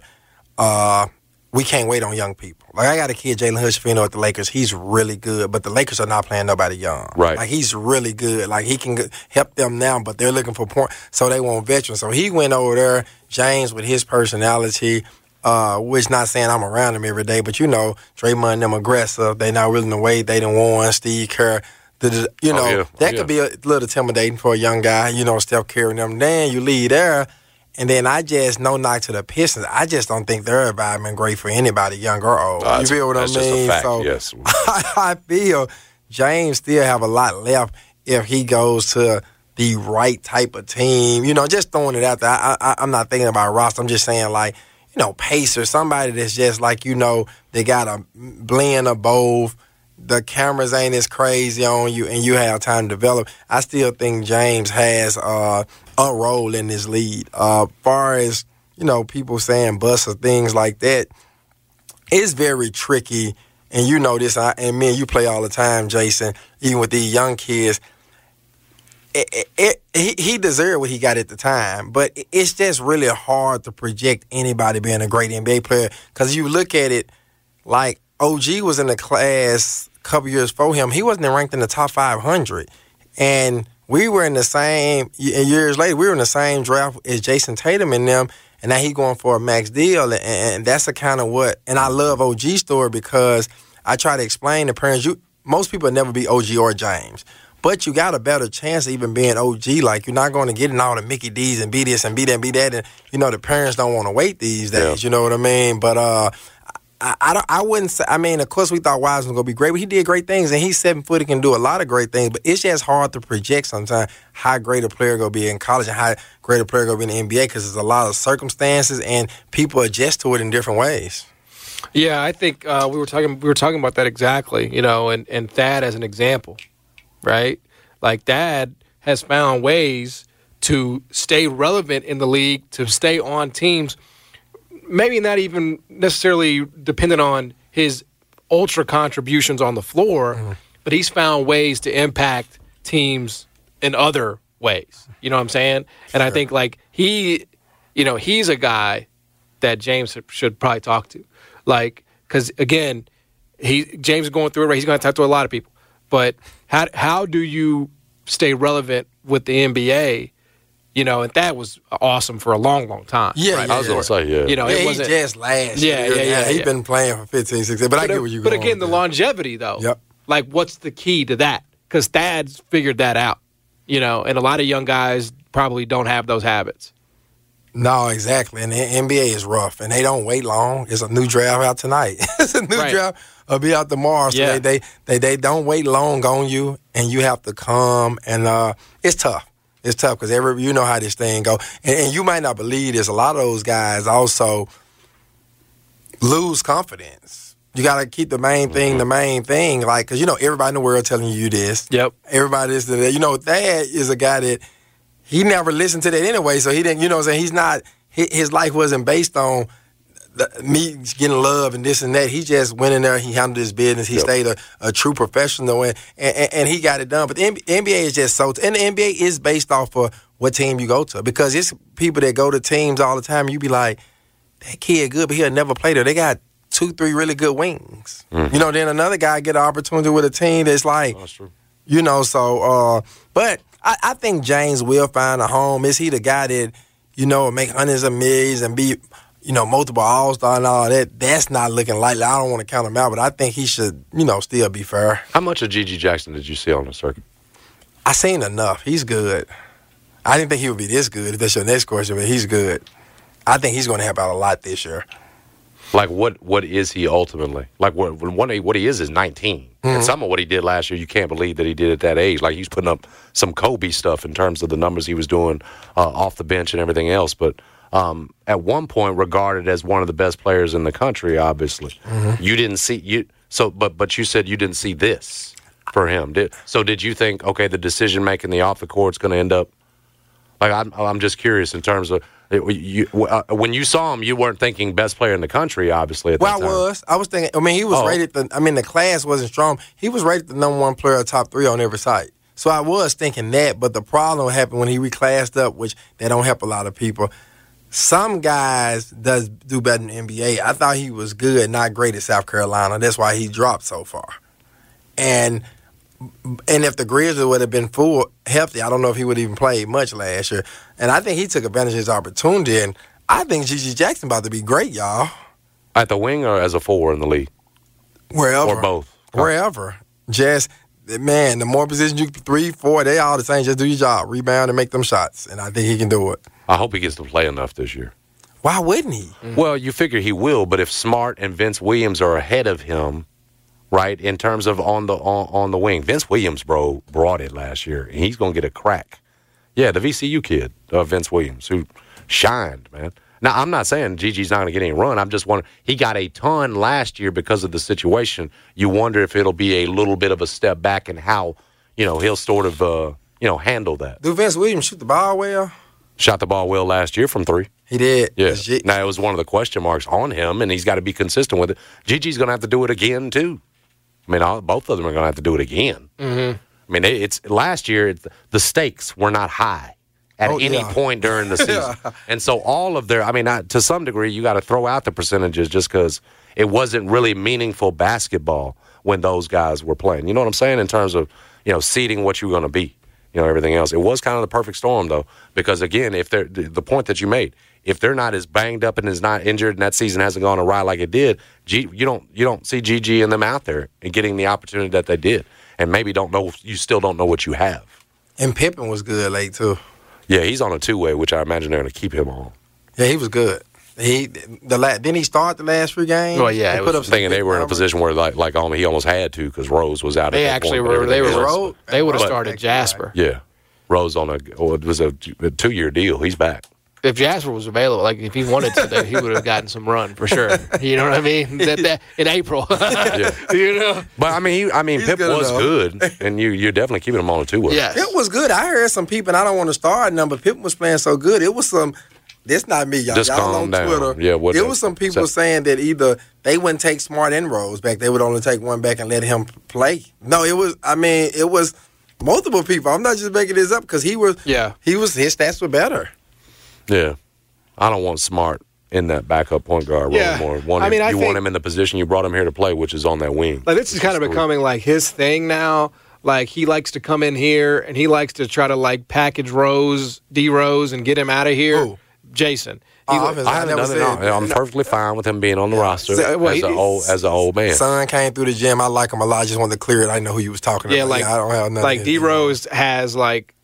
we can't wait on young people. Like, I got a kid, Jalen Hood-Schifino, at the Lakers. He's really good, but the Lakers are not playing nobody young. Right. Like, he's really good. Like, he can help them now, but they're looking for point, so they want veterans. So he went over there, James, with his personality, which not saying I'm around him every day, but Draymond them aggressive. They not willing to wait. They done won, Steve Kerr. That could be a little intimidating for a young guy, Steph Curry and them. Then you leave there, and then I just, no knock to the Pistons, I just don't think their environment great for anybody, young or old. You feel what I mean? That's just a fact, so yes. I feel James still have a lot left if he goes to the right type of team. Just throwing it out there. I'm not thinking about roster. I'm just saying, like, pace or somebody that's just like, they got a blend of both. The cameras ain't as crazy on you, and you have time to develop. I still think James has a role in this league. Far as, people saying bust or things like that, it's very tricky. And you know this, and me and you play all the time, Jason, even with these young kids. He deserved what he got at the time, but it's just really hard to project anybody being a great NBA player because you look at it like OG was in the class a couple years before him. He wasn't ranked in the top 500, and we were in the same years later. We were in the same draft as Jason Tatum and them, and now he going for a max deal, and that's the kind of what. And I love OG's story because I try to explain to parents. Most people never be OG or James. But you got a better chance of even being OG. Like, you're not going to get in all the Mickey D's and be this and be that and be that. And, the parents don't want to wait these days. Yeah. You know what I mean? But I wouldn't say – of course, we thought Wiseman was going to be great. But he did great things. And he's 7 foot. He can do a lot of great things. But it's just hard to project sometimes how great a player going to be in college and how great a player going to be in the NBA because there's a lot of circumstances and people adjust to it in different ways. Yeah, I think we were talking about that exactly, and Thad as an example. Right? Like, Dad has found ways to stay relevant in the league, to stay on teams, maybe not even necessarily dependent on his ultra contributions on the floor, but he's found ways to impact teams in other ways. You know what I'm saying? And I think, like, he's a guy that James should probably talk to. Like, because, again, James is going through it, right? He's going to talk to a lot of people. But how do you stay relevant with the NBA? And that was awesome for a long, long time. Yeah, right? I was going to say, yeah. It wasn't just last year. He's been playing for 15, 16. But I get what you're going. But again, the longevity, though. Yep. Like, what's the key to that? Because Thad's figured that out. And a lot of young guys probably don't have those habits. No, exactly. And the NBA is rough, and they don't wait long. It's a new draft out tonight. It's a new draft. Will be out tomorrow. So they don't wait long on you, and you have to come. And it's tough. It's tough because you know how this thing go. And you might not believe this. A lot of those guys also lose confidence. You got to keep the main thing the main thing. Like, because, everybody in the world telling you this. Yep. Everybody is that. Thad is a guy that he never listened to that anyway. So he didn't, what I'm saying? He's not, his life wasn't based on me getting love and this and that. He just went in there, he handled his business, he stayed a true professional, and he got it done. But the NBA is just and the NBA is based off of what team you go to, because it's people that go to teams all the time, and you be like, that kid good, but he'll never play there. They got 2-3 really good wings. Mm-hmm. Then another guy get an opportunity with a team that's like, that's true. But I think James will find a home. Is he the guy that, make hundreds of millions and be, multiple All-Star and all that? That's not looking likely. I don't want to count him out, but I think he should, still be fair. How much of Gigi Jackson did you see on the circuit? I seen enough. He's good. I didn't think he would be this good, if that's your next question, but he's good. I think he's going to help out a lot this year. Like, what is he ultimately? Like, what he is 19. Mm-hmm. And some of what he did last year, you can't believe that he did at that age. Like, he's putting up some Kobe stuff in terms of the numbers he was doing off the bench and everything else. But at one point, regarded as one of the best players in the country, obviously. Mm-hmm. You didn't see but you said you didn't see this for him. Did you think, okay, the decision making, the off the court's going to end up? Like, I'm just curious in terms of. When you saw him, you weren't thinking best player in the country, obviously, at that time. I was thinking, he was rated, the class wasn't strong. He was rated the number one player, top 3 on every site. So I was thinking that, but the problem happened when he reclassed up, which that don't help a lot of people. Some guys do better in the NBA. I thought he was good, not great at South Carolina. That's why he dropped so far. And if the Grizzlies would have been full healthy, I don't know if he would even play much last year. And I think he took advantage of his opportunity. And I think Gigi Jackson about to be great, y'all. At the wing or as a 4 in the league? Wherever. Or both? Wherever. Just, man, the more positions you 3, 4, they all the same. Just do your job. Rebound and make them shots. And I think he can do it. I hope he gets to play enough this year. Why wouldn't he? Mm-hmm. Well, you figure he will, but if Smart and Vince Williams are ahead of him, right, in terms of on the wing. Vince Williams, brought it last year, and he's going to get a crack. Yeah, the VCU kid, Vince Williams, who shined, man. Now, I'm not saying Gigi's not going to get any run. I'm just wondering. He got a ton last year because of the situation. You wonder if it'll be a little bit of a step back in how, he'll sort of, handle that. Do Vince Williams shoot the ball well? Shot the ball well last year from 3. He did. Yeah. Now, it was one of the question marks on him, and he's got to be consistent with it. Gigi's going to have to do it again, too. I mean, both of them are going to have to do it again. Mm-hmm. I mean, it's last year, the stakes were not high at any point during the season. And so all of to some degree, you got to throw out the percentages just because it wasn't really meaningful basketball when those guys were playing. You know what I'm saying? In terms of, seeding what you're going to be, everything else. It was kind of the perfect storm, though, because, again, if they're the point that you made, if they're not as banged up and is not injured and that season hasn't gone awry like it did, you don't see Gigi and them out there and getting the opportunity that they did. And maybe you still don't know what you have. And Pippen was good late, too. Yeah, he's on a 2-way, which I imagine they're going to keep him on. Yeah, he was good. Didn't he start the last 3 games? Well, yeah. I was thinking they were in a position where he almost had to because Rose was out. They actually were. They would have started Jasper. Yeah, Rose on it was a 2-year deal. He's back. If Jasper was available, like if he wanted to, he would have gotten some run for sure. You know what I mean? That in April. Yeah. But I mean, Pip was good, and you're definitely keeping him on a 2-way. Yeah, it was good. I heard some people, and I don't want to start them, but Pip was playing so good. It was some. This not me, y'all. Just y'all calm on down. Twitter. Yeah, it was some people saying that either they wouldn't take Smart and Rose back, they would only take one back and let him play. No, it was multiple people. I'm not just making this up because his stats were better. Yeah. I don't want Smart in that backup point guard role anymore. You want him in the position you brought him here to play, which is on that wing. Like this is kind of becoming like his thing now. Like he likes to come in here and he likes to try to like package D Rose, and get him out of here. Ooh. Jason. I haven't done it. I'm perfectly fine with him being on the roster as an old man. Son came through the gym. I like him a lot. I just wanted to clear it. I know who you was talking about. I don't have nothing. Like D Rose has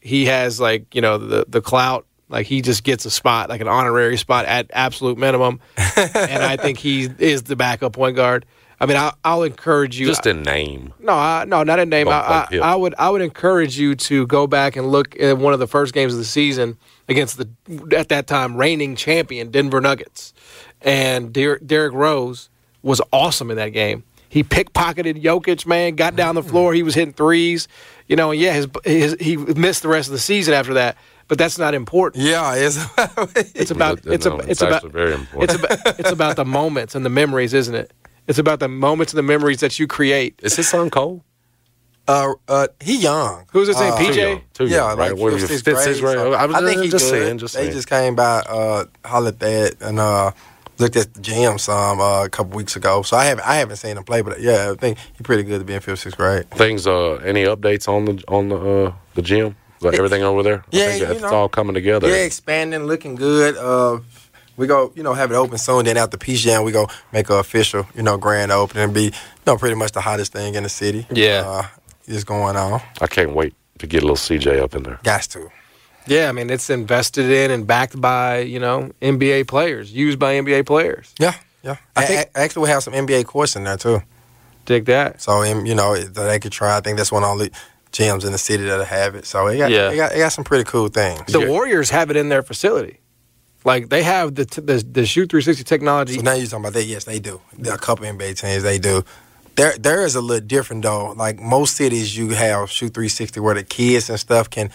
the clout. Like he just gets a spot, like an honorary spot at absolute minimum, and I think he is the backup point guard. I mean, I'll encourage you. Just in name. No, not in name. I would encourage you to go back and look at one of the first games of the season against the at that time reigning champion Denver Nuggets, and Derrick Rose was awesome in that game. He pickpocketed Jokic, man, got down the floor. He was hitting threes, he missed the rest of the season after that. But that's not important. Yeah, it's about very important. It's about the moments and the memories, isn't it? It's about the moments and the memories that you create. Is his son Cole? He young. Who's it saying? PJ? Too young, right? Like fifth grade. So I think he's just good. saying. They just came by, hollered at that, and looked at the gym some a couple weeks ago. So I haven't seen him play, but yeah, I think he's pretty good to be in 5th, 6th grade. Things. Any updates on the gym? Like everything over there? Yeah, I think it's all coming together. Yeah, expanding, looking good. We go, have it open soon. Then after Peace Jam, we go make an official, grand opening and be, pretty much the hottest thing in the city. Yeah. Is going on. I can't wait to get a little CJ up in there. Got to. Yeah, I mean, it's invested in and backed by, NBA players, used by NBA players. Yeah. I think actually we have some NBA courts in there, too. Dig that. So, they could try. I think that's one of the only gyms in the city that'll have it. So, they got some pretty cool things. The Warriors have it in their facility. Like, they have the Shoot 360 technology. So, now you're talking about that. Yes, they do. There are a couple NBA teams, they do. There is a little different, though. Like, most cities, you have Shoot 360 where the kids and stuff can,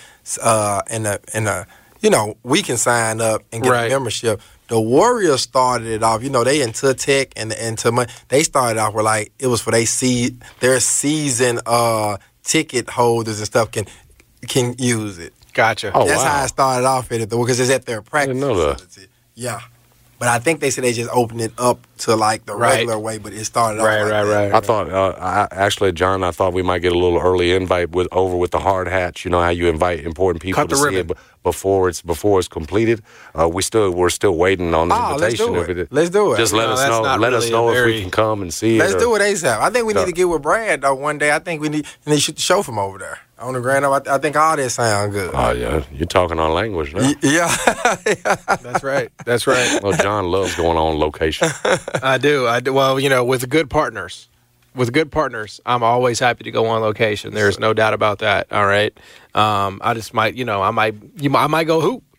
we can sign up and get a membership. The Warriors started it off. They into tech and into money. They started off where, like, it was for their season ticket holders and stuff can use it. Gotcha. That's how it started off at it, though, because it's at their practice facility. Yeah. But I think they said they just opened it up to like the regular way, but it started off I thought, actually, John, I thought we might get a little early invite with the hard hats. You know how you invite important people to see it before it's completed. We're still waiting on the invitation. Let's do it. Just let us know. Let us know if we can come and see it. Let's do it ASAP. I think we need to get with Brad though one day. I think we need to shoot the show from over there. On the grand, I think all this sound good. Oh, yeah. You're talking on language now. Yeah. That's right. Well, John loves going on location. I do. Well, with good partners, I'm always happy to go on location. There's no doubt about that. All right. I just might, I might go hoop.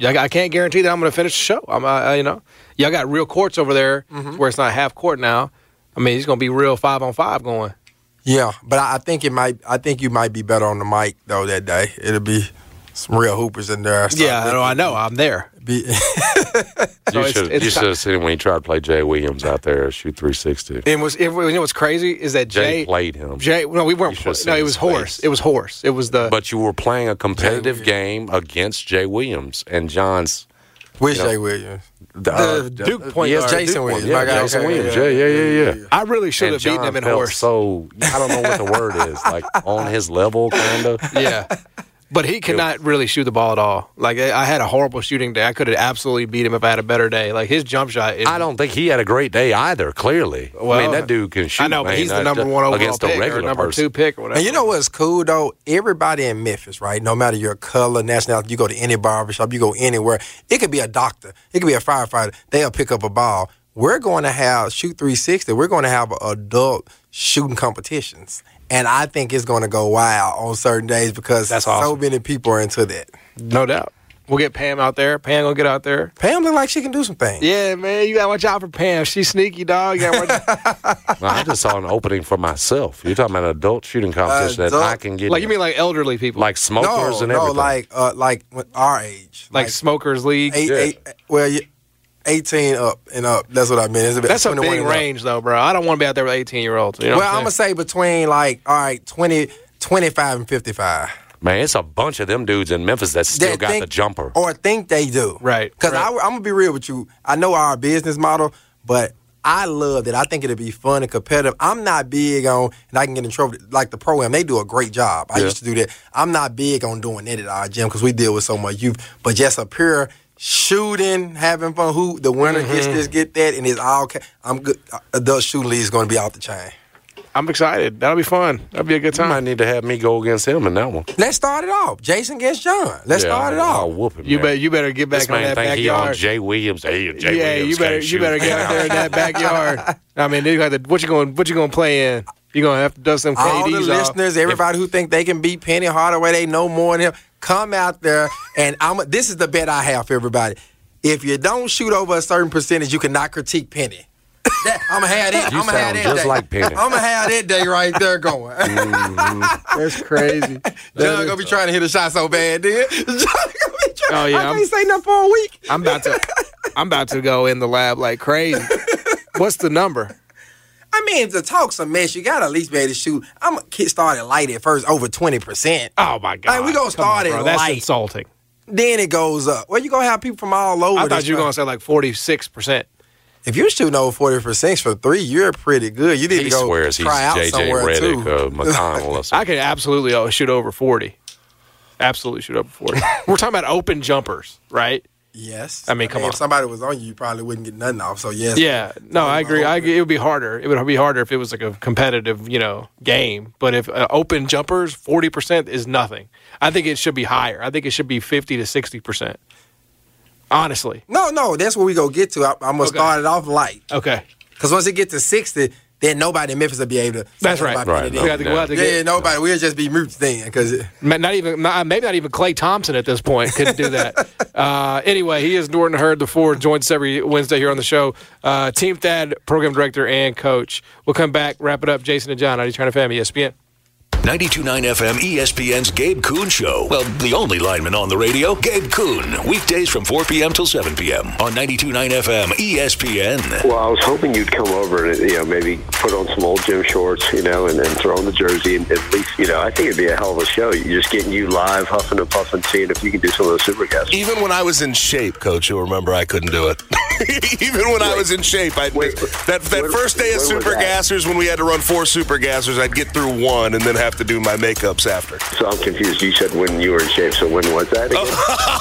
I can't guarantee that I'm going to finish the show. Y'all got real courts over there where it's not half court now. I mean, it's going to be real 5-on-5 going. Yeah, but I think you might be better on the mic though that day. It'll be some real hoopers in there. So I know. I'm there. You should have seen him when he tried to play Jay Williams out there, shoot 360. And what's crazy is that Jay played him. We weren't. No, it was Horace. It was Horace. It was the. But you were playing a competitive game against Jay Williams and John's. Which Jay Williams? The Duke point guard. Jason Williams. Jason Williams. Yeah. I really should have beaten him in Horace. So I don't know what the word is. Like on his level, kind of. Yeah. But he cannot really shoot the ball at all. Like, I had a horrible shooting day. I could have absolutely beat him if I had a better day. Like, his jump shot is... I don't think he had a great day either, clearly. Well, I mean, that dude can shoot. I know, but he's the number one overall against pick a regular or number person. 2 pick or whatever. And you know what's cool, though? Everybody in Memphis, right, no matter your color, nationality, you go to any barbershop, you go anywhere. It could be a doctor. It could be a firefighter. They'll pick up a ball. We're going to have Shoot 360. We're going to have adult shooting competitions. And I think it's going to go wild on certain days because so many people are into that. No doubt. We'll get Pam out there. Pam going to get out there. Pam look like she can do some things. Yeah, man. You got to watch out for Pam. She's sneaky, dog. You got to watch Well, I just saw an opening for myself. You're talking about an adult shooting competition that I can get. Like, you mean like elderly people? Like smokers and everything? No, like our age. Like smokers league? 18 up and up. That's what I mean. That's a big range, though, bro. I don't want to be out there with 18-year-olds. You know I'm going to say between, 25 and 55. Man, it's a bunch of them dudes in Memphis that still got the jumper. Or think they do. Right. Because I'm going to be real with you. I know our business model, but I love it. I think it'll be fun and competitive. I'm not big on, and I can get in trouble, like the program, they do a great job. I used to do that. I'm not big on doing it at our gym because we deal with so much youth. But just a pure shooting, having fun, who the winner gets this, get that, and it's all okay. I'm good. Adult shooting league is going to be off the chain. I'm excited. That'll be fun. That'll be a good time. You might need to have me go against him in that one. Let's start it off. Jason against John. Let's start it off. I'll whoop him. You better get back on that backyard. He on Jay Williams. Hey, Jay Williams. You better get out there in that backyard. I mean, what you going to play in? You're going to have to dust them KDs all the listeners, everybody who think they can beat Penny Hardaway, they know more than him. Come out there, and this is the bet I have for everybody. If you don't shoot over a certain percentage, you cannot critique Penny. I'm going to have that. You sound just like Penny. I'm going to have that day right there going. That's crazy. John going to be trying to hit a shot so bad, dude. John going to be trying. I can't say nothing for a week. I'm about to go in the lab like crazy. What's the number? I mean, to talk some mess, you got to at least be able to shoot. I'm going to start it light at first, over 20%. Oh, my God. Like, we're going to start it light. That's insulting. Then it goes up. Well, you're going to have people from all over. I thought you were going to say like 46%. If you're shooting over 40% for 3, you're pretty good. You need to go try out somewhere, Redick, too. McConnell or something. I can absolutely shoot over 40. Absolutely shoot over 40. We're talking about open jumpers, right? Yes. I mean, come on. If somebody was on you probably wouldn't get nothing off. So, yes. Yeah. No, I agree. It would be harder. It would be harder if it was like a competitive, game. But if open jumpers, 40% is nothing. I think it should be higher. I think it should be 50 to 60%. Honestly. No. That's where we go get to. I'm going to start it off light. Okay. Because once it gets to 60, then nobody in Memphis will be able to. That's right. Right. We got to go out to get. Nobody. We'll just be mutes then. Maybe not even Klay Thompson at this point could do that. Anyway, he is Norton Hurd IV, joins us every Wednesday here on the show. Team Thad, program director and coach. We'll come back, wrap it up. Jason and John, 92.9 FM, ESPN. 92.9 FM ESPN's Gabe Kuhn Show. Well, the only lineman on the radio, Gabe Kuhn. Weekdays from 4 p.m. till 7 p.m. on 92.9 FM ESPN. Well, I was hoping you'd come over and, maybe put on some old gym shorts, and throw on the jersey. And at least, I think it'd be a hell of a show. You're just getting you live, huffing and puffing, seeing if you can do some of those supergassers. Even when I was in shape, Coach, you'll remember I couldn't do it. Even when I was in shape, that first day of supergassers, when we had to run 4 supergassers, I'd get through one and then have to do my makeups after. So I'm confused. You said when you were in shape, so when was that again?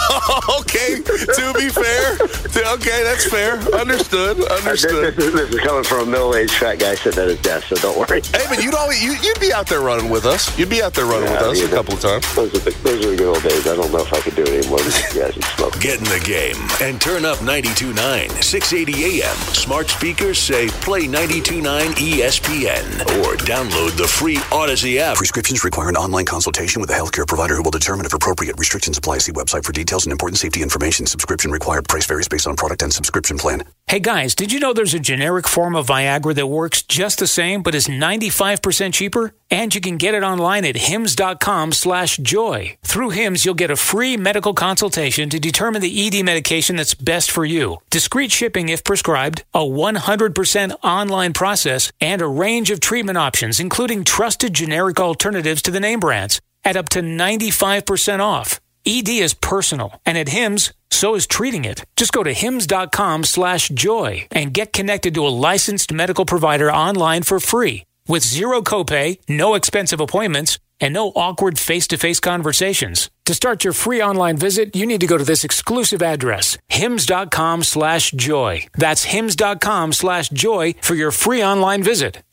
Okay, to be fair. Okay, that's fair. Understood. This is coming from a middle-aged fat guy sitting at his desk, so don't worry. Hey, but you'd be out there running with us. You'd be out there running with us a couple of times. Those are the good old days. I don't know if I could do it anymore. You guys would smoke. Get in the game and turn up 92.9. 680 AM. Smart speakers say play 92.9 ESPN or download the free Odyssey app. Prescriptions require an online consultation with a healthcare provider who will determine if appropriate. Restrictions apply. See website for details and important safety information. Subscription required. Price varies based on product and subscription plan. Hey guys, did you know there's a generic form of Viagra that works just the same but is 95% cheaper? And you can get it online at hims.com/joy. Through Hims, you'll get a free medical consultation to determine the ED medication that's best for you. Discreet shipping if prescribed, a 100% online process, and a range of treatment options, including trusted generic alternatives to the name brands, at up to 95% off. ED is personal, and at Hims, so is treating it. Just go to hims.com/joy and get connected to a licensed medical provider online for free with zero copay, no expensive appointments, and no awkward face-to-face conversations. To start your free online visit, you need to go to this exclusive address, hims.com/joy. That's hims.com/joy for your free online visit.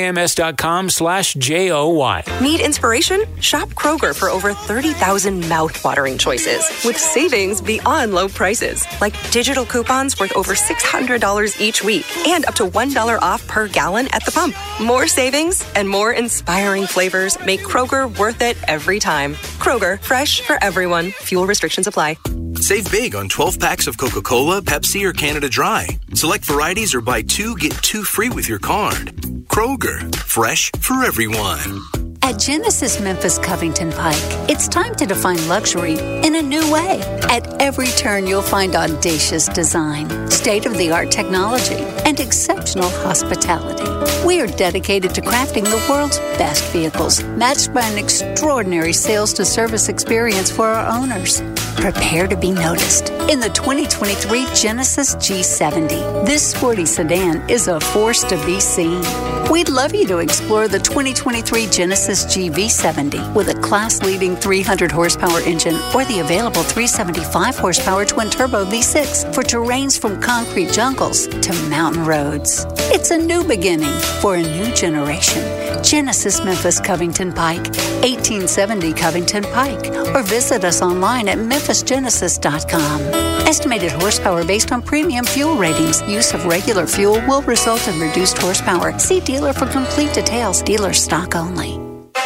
HIMS.com/JOY. Need inspiration? Shop Kroger for over 30,000 mouth-watering choices with savings beyond low prices, like digital coupons worth over $600 each week and up to $1 off per gallon at the pump. More savings and more inspiring flavors make Kroger worth it every time. Kroger, fresh for everyone. Fuel restrictions apply. Save big on 12 packs of Coca-Cola, Pepsi, or Canada Dry. Select varieties or buy 2, get 2 free with your card. Kroger, fresh for everyone. At Genesis Memphis Covington Pike, it's time to define luxury in a new way. At every turn, you'll find audacious design, state-of-the-art technology, and exceptional hospitality. We are dedicated to crafting the world's best vehicles, matched by an extraordinary sales-to-service experience for our owners. Prepare to be noticed in the 2023 Genesis G70. This sporty sedan is a force to be seen. We'd love you to explore the 2023 Genesis GV70 with a class-leading 300 horsepower engine or the available 375 horsepower twin-turbo V6 for terrains from concrete jungles to mountain roads. It's a new beginning for a new generation. Genesis Memphis Covington Pike, 1870 Covington Pike, or visit us online at memphisgenesis.com. Estimated horsepower based on premium fuel ratings. Use of regular fuel will result in reduced horsepower. See dealer for complete details. Dealer stock only.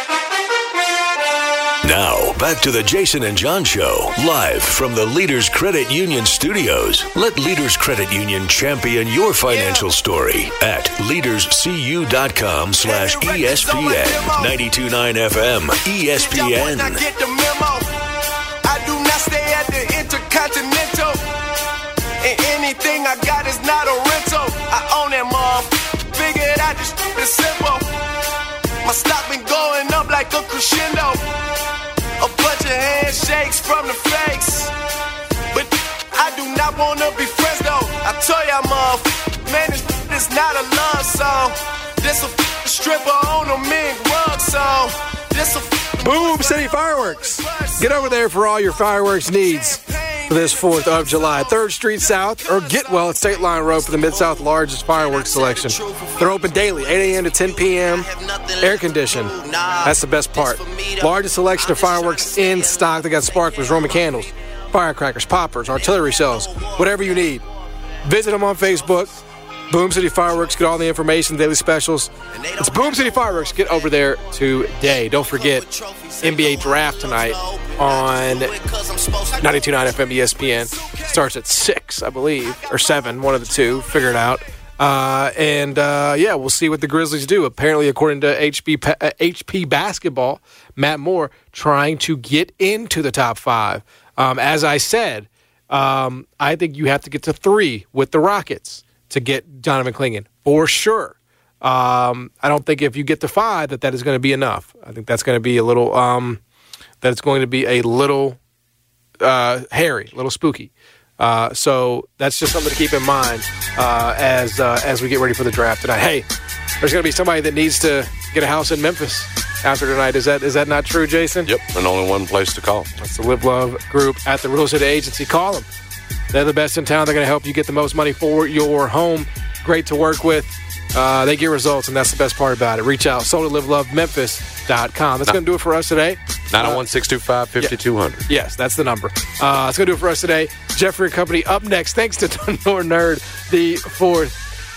Now, back to the Jason and John Show, live from the Leaders Credit Union studios. Let Leaders Credit Union champion your financial story at leaderscu.com/ESPN. 92.9 FM, ESPN. I do not stay at the Intercontinental. And anything I got is not a rental. I own that mom. Figured out this is simple. My stock been going up like a crescendo. A bunch of handshakes from the fakes. But I do not want to be friends though. I tell y'all, mom, man, this not a love song. This a stripper on a mink rug song. This a Boom City Fireworks. Get over there for all your fireworks needs for this 4th of July. 3rd Street South, or get well at State Line Road for the Mid-South largest fireworks selection. They're open daily, 8 a.m. to 10 p.m. Air conditioned. That's the best part. Largest selection of fireworks in stock. They got sparklers, Roman candles, firecrackers, poppers, artillery shells, whatever you need. Visit them on Facebook. Boom City Fireworks. Get all the information, daily specials. It's Boom City Fireworks. Get over there today. Don't forget NBA Draft tonight on 92.9 FM ESPN. Starts at 6, I believe, or 7, one of the two. Figure it out. Yeah, we'll see what the Grizzlies do. Apparently, according to HP Basketball, Matt Moore trying to get into the top 5. As I said, I think you have to get to 3 with the Rockets to get Donovan Clingan, for sure. I don't think if you get to 5 that is going to be enough. I think that's going to be a little hairy, a little spooky. So that's just something to keep in mind as we get ready for the draft tonight. Hey, there's going to be somebody that needs to get a house in Memphis after tonight. Is that not true, Jason? Yep, and only one place to call. That's the Live Love Group at the Real Estate Agency. Call them. They're the best in town. They're going to help you get the most money for your home. Great to work with. They get results, and that's the best part about it. Reach out. Sold at LiveLoveMemphis.com. That's going to do it for us today. 901-625-5200. Yes, that's the number. That's going to do it for us today. Jeffrey and Company up next. Thanks to Nor Nerd, the fourth,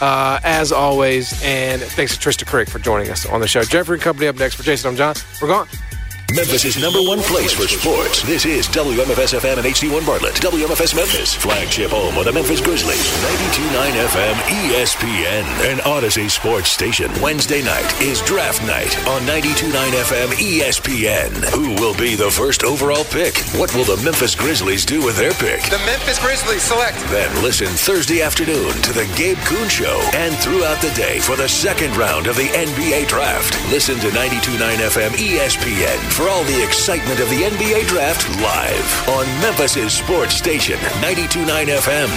as always. And thanks to Trista Crick for joining us on the show. Jeffrey and Company up next. For Jason, I'm John. We're gone. Memphis' #1 place for sports. This is WMFS FM and HD1 Bartlett. WMFS Memphis, flagship home of the Memphis Grizzlies. 92.9 FM ESPN, an Odyssey sports station. Wednesday night is draft night on 92.9 FM ESPN. Who will be the first overall pick? What will the Memphis Grizzlies do with their pick? The Memphis Grizzlies select. Then listen Thursday afternoon to the Gabe Kuhn Show and throughout the day for the second round of the NBA Draft. Listen to 92.9 FM ESPN for all the excitement of the NBA Draft live on Memphis' sports station, 92.9 FM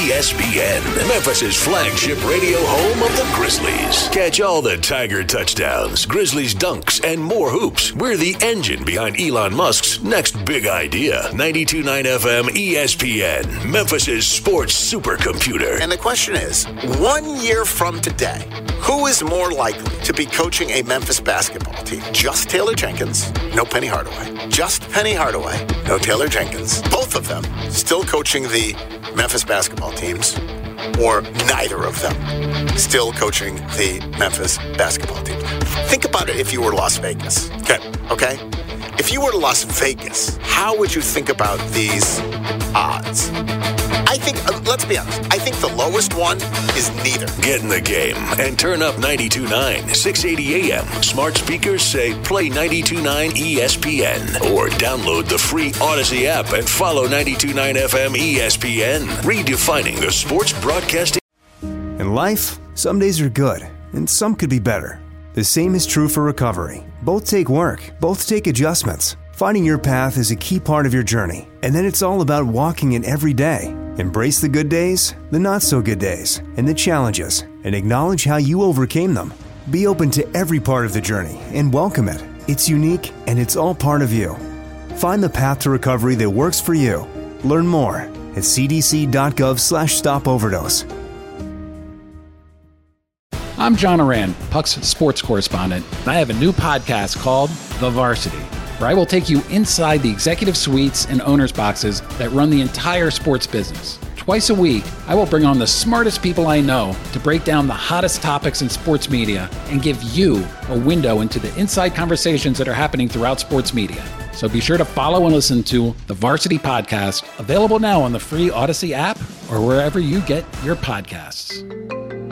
ESPN, Memphis' flagship radio home of the Grizzlies. Catch all the Tiger touchdowns, Grizzlies dunks, and more hoops. We're the engine behind Elon Musk's next big idea. 92.9 FM ESPN, Memphis' sports supercomputer. And the question is, 1 year from today, who is more likely to be coaching a Memphis basketball team? Just Taylor Jenkins, no Penny Hardaway. Just Penny Hardaway, no Taylor Jenkins. Both of them still coaching the Memphis basketball teams, or neither of them still coaching the Memphis basketball team. Think about it if you were Las Vegas. Okay? If you were to Las Vegas, how would you think about these odds? I think, let's be honest, I think the lowest one is neither. Get in the game and turn up 92.9, 680 AM. Smart speakers say play 92.9 ESPN or download the free Odyssey app and follow 92.9 FM ESPN, redefining the sports broadcasting. In life, some days are good and some could be better. The same is true for recovery. Both take work, both take adjustments. Finding your path is a key part of your journey, and then it's all about walking it every day. Embrace the good days, the not-so-good days, and the challenges, and acknowledge how you overcame them. Be open to every part of the journey and welcome it. It's unique, and it's all part of you. Find the path to recovery that works for you. Learn more at cdc.gov/stopoverdose. I'm John Oran, Puck's sports correspondent, and I have a new podcast called The Varsity, where I will take you inside the executive suites and owners' boxes that run the entire sports business. Twice a week, I will bring on the smartest people I know to break down the hottest topics in sports media and give you a window into the inside conversations that are happening throughout sports media. So be sure to follow and listen to The Varsity Podcast, available now on the free Odyssey app or wherever you get your podcasts.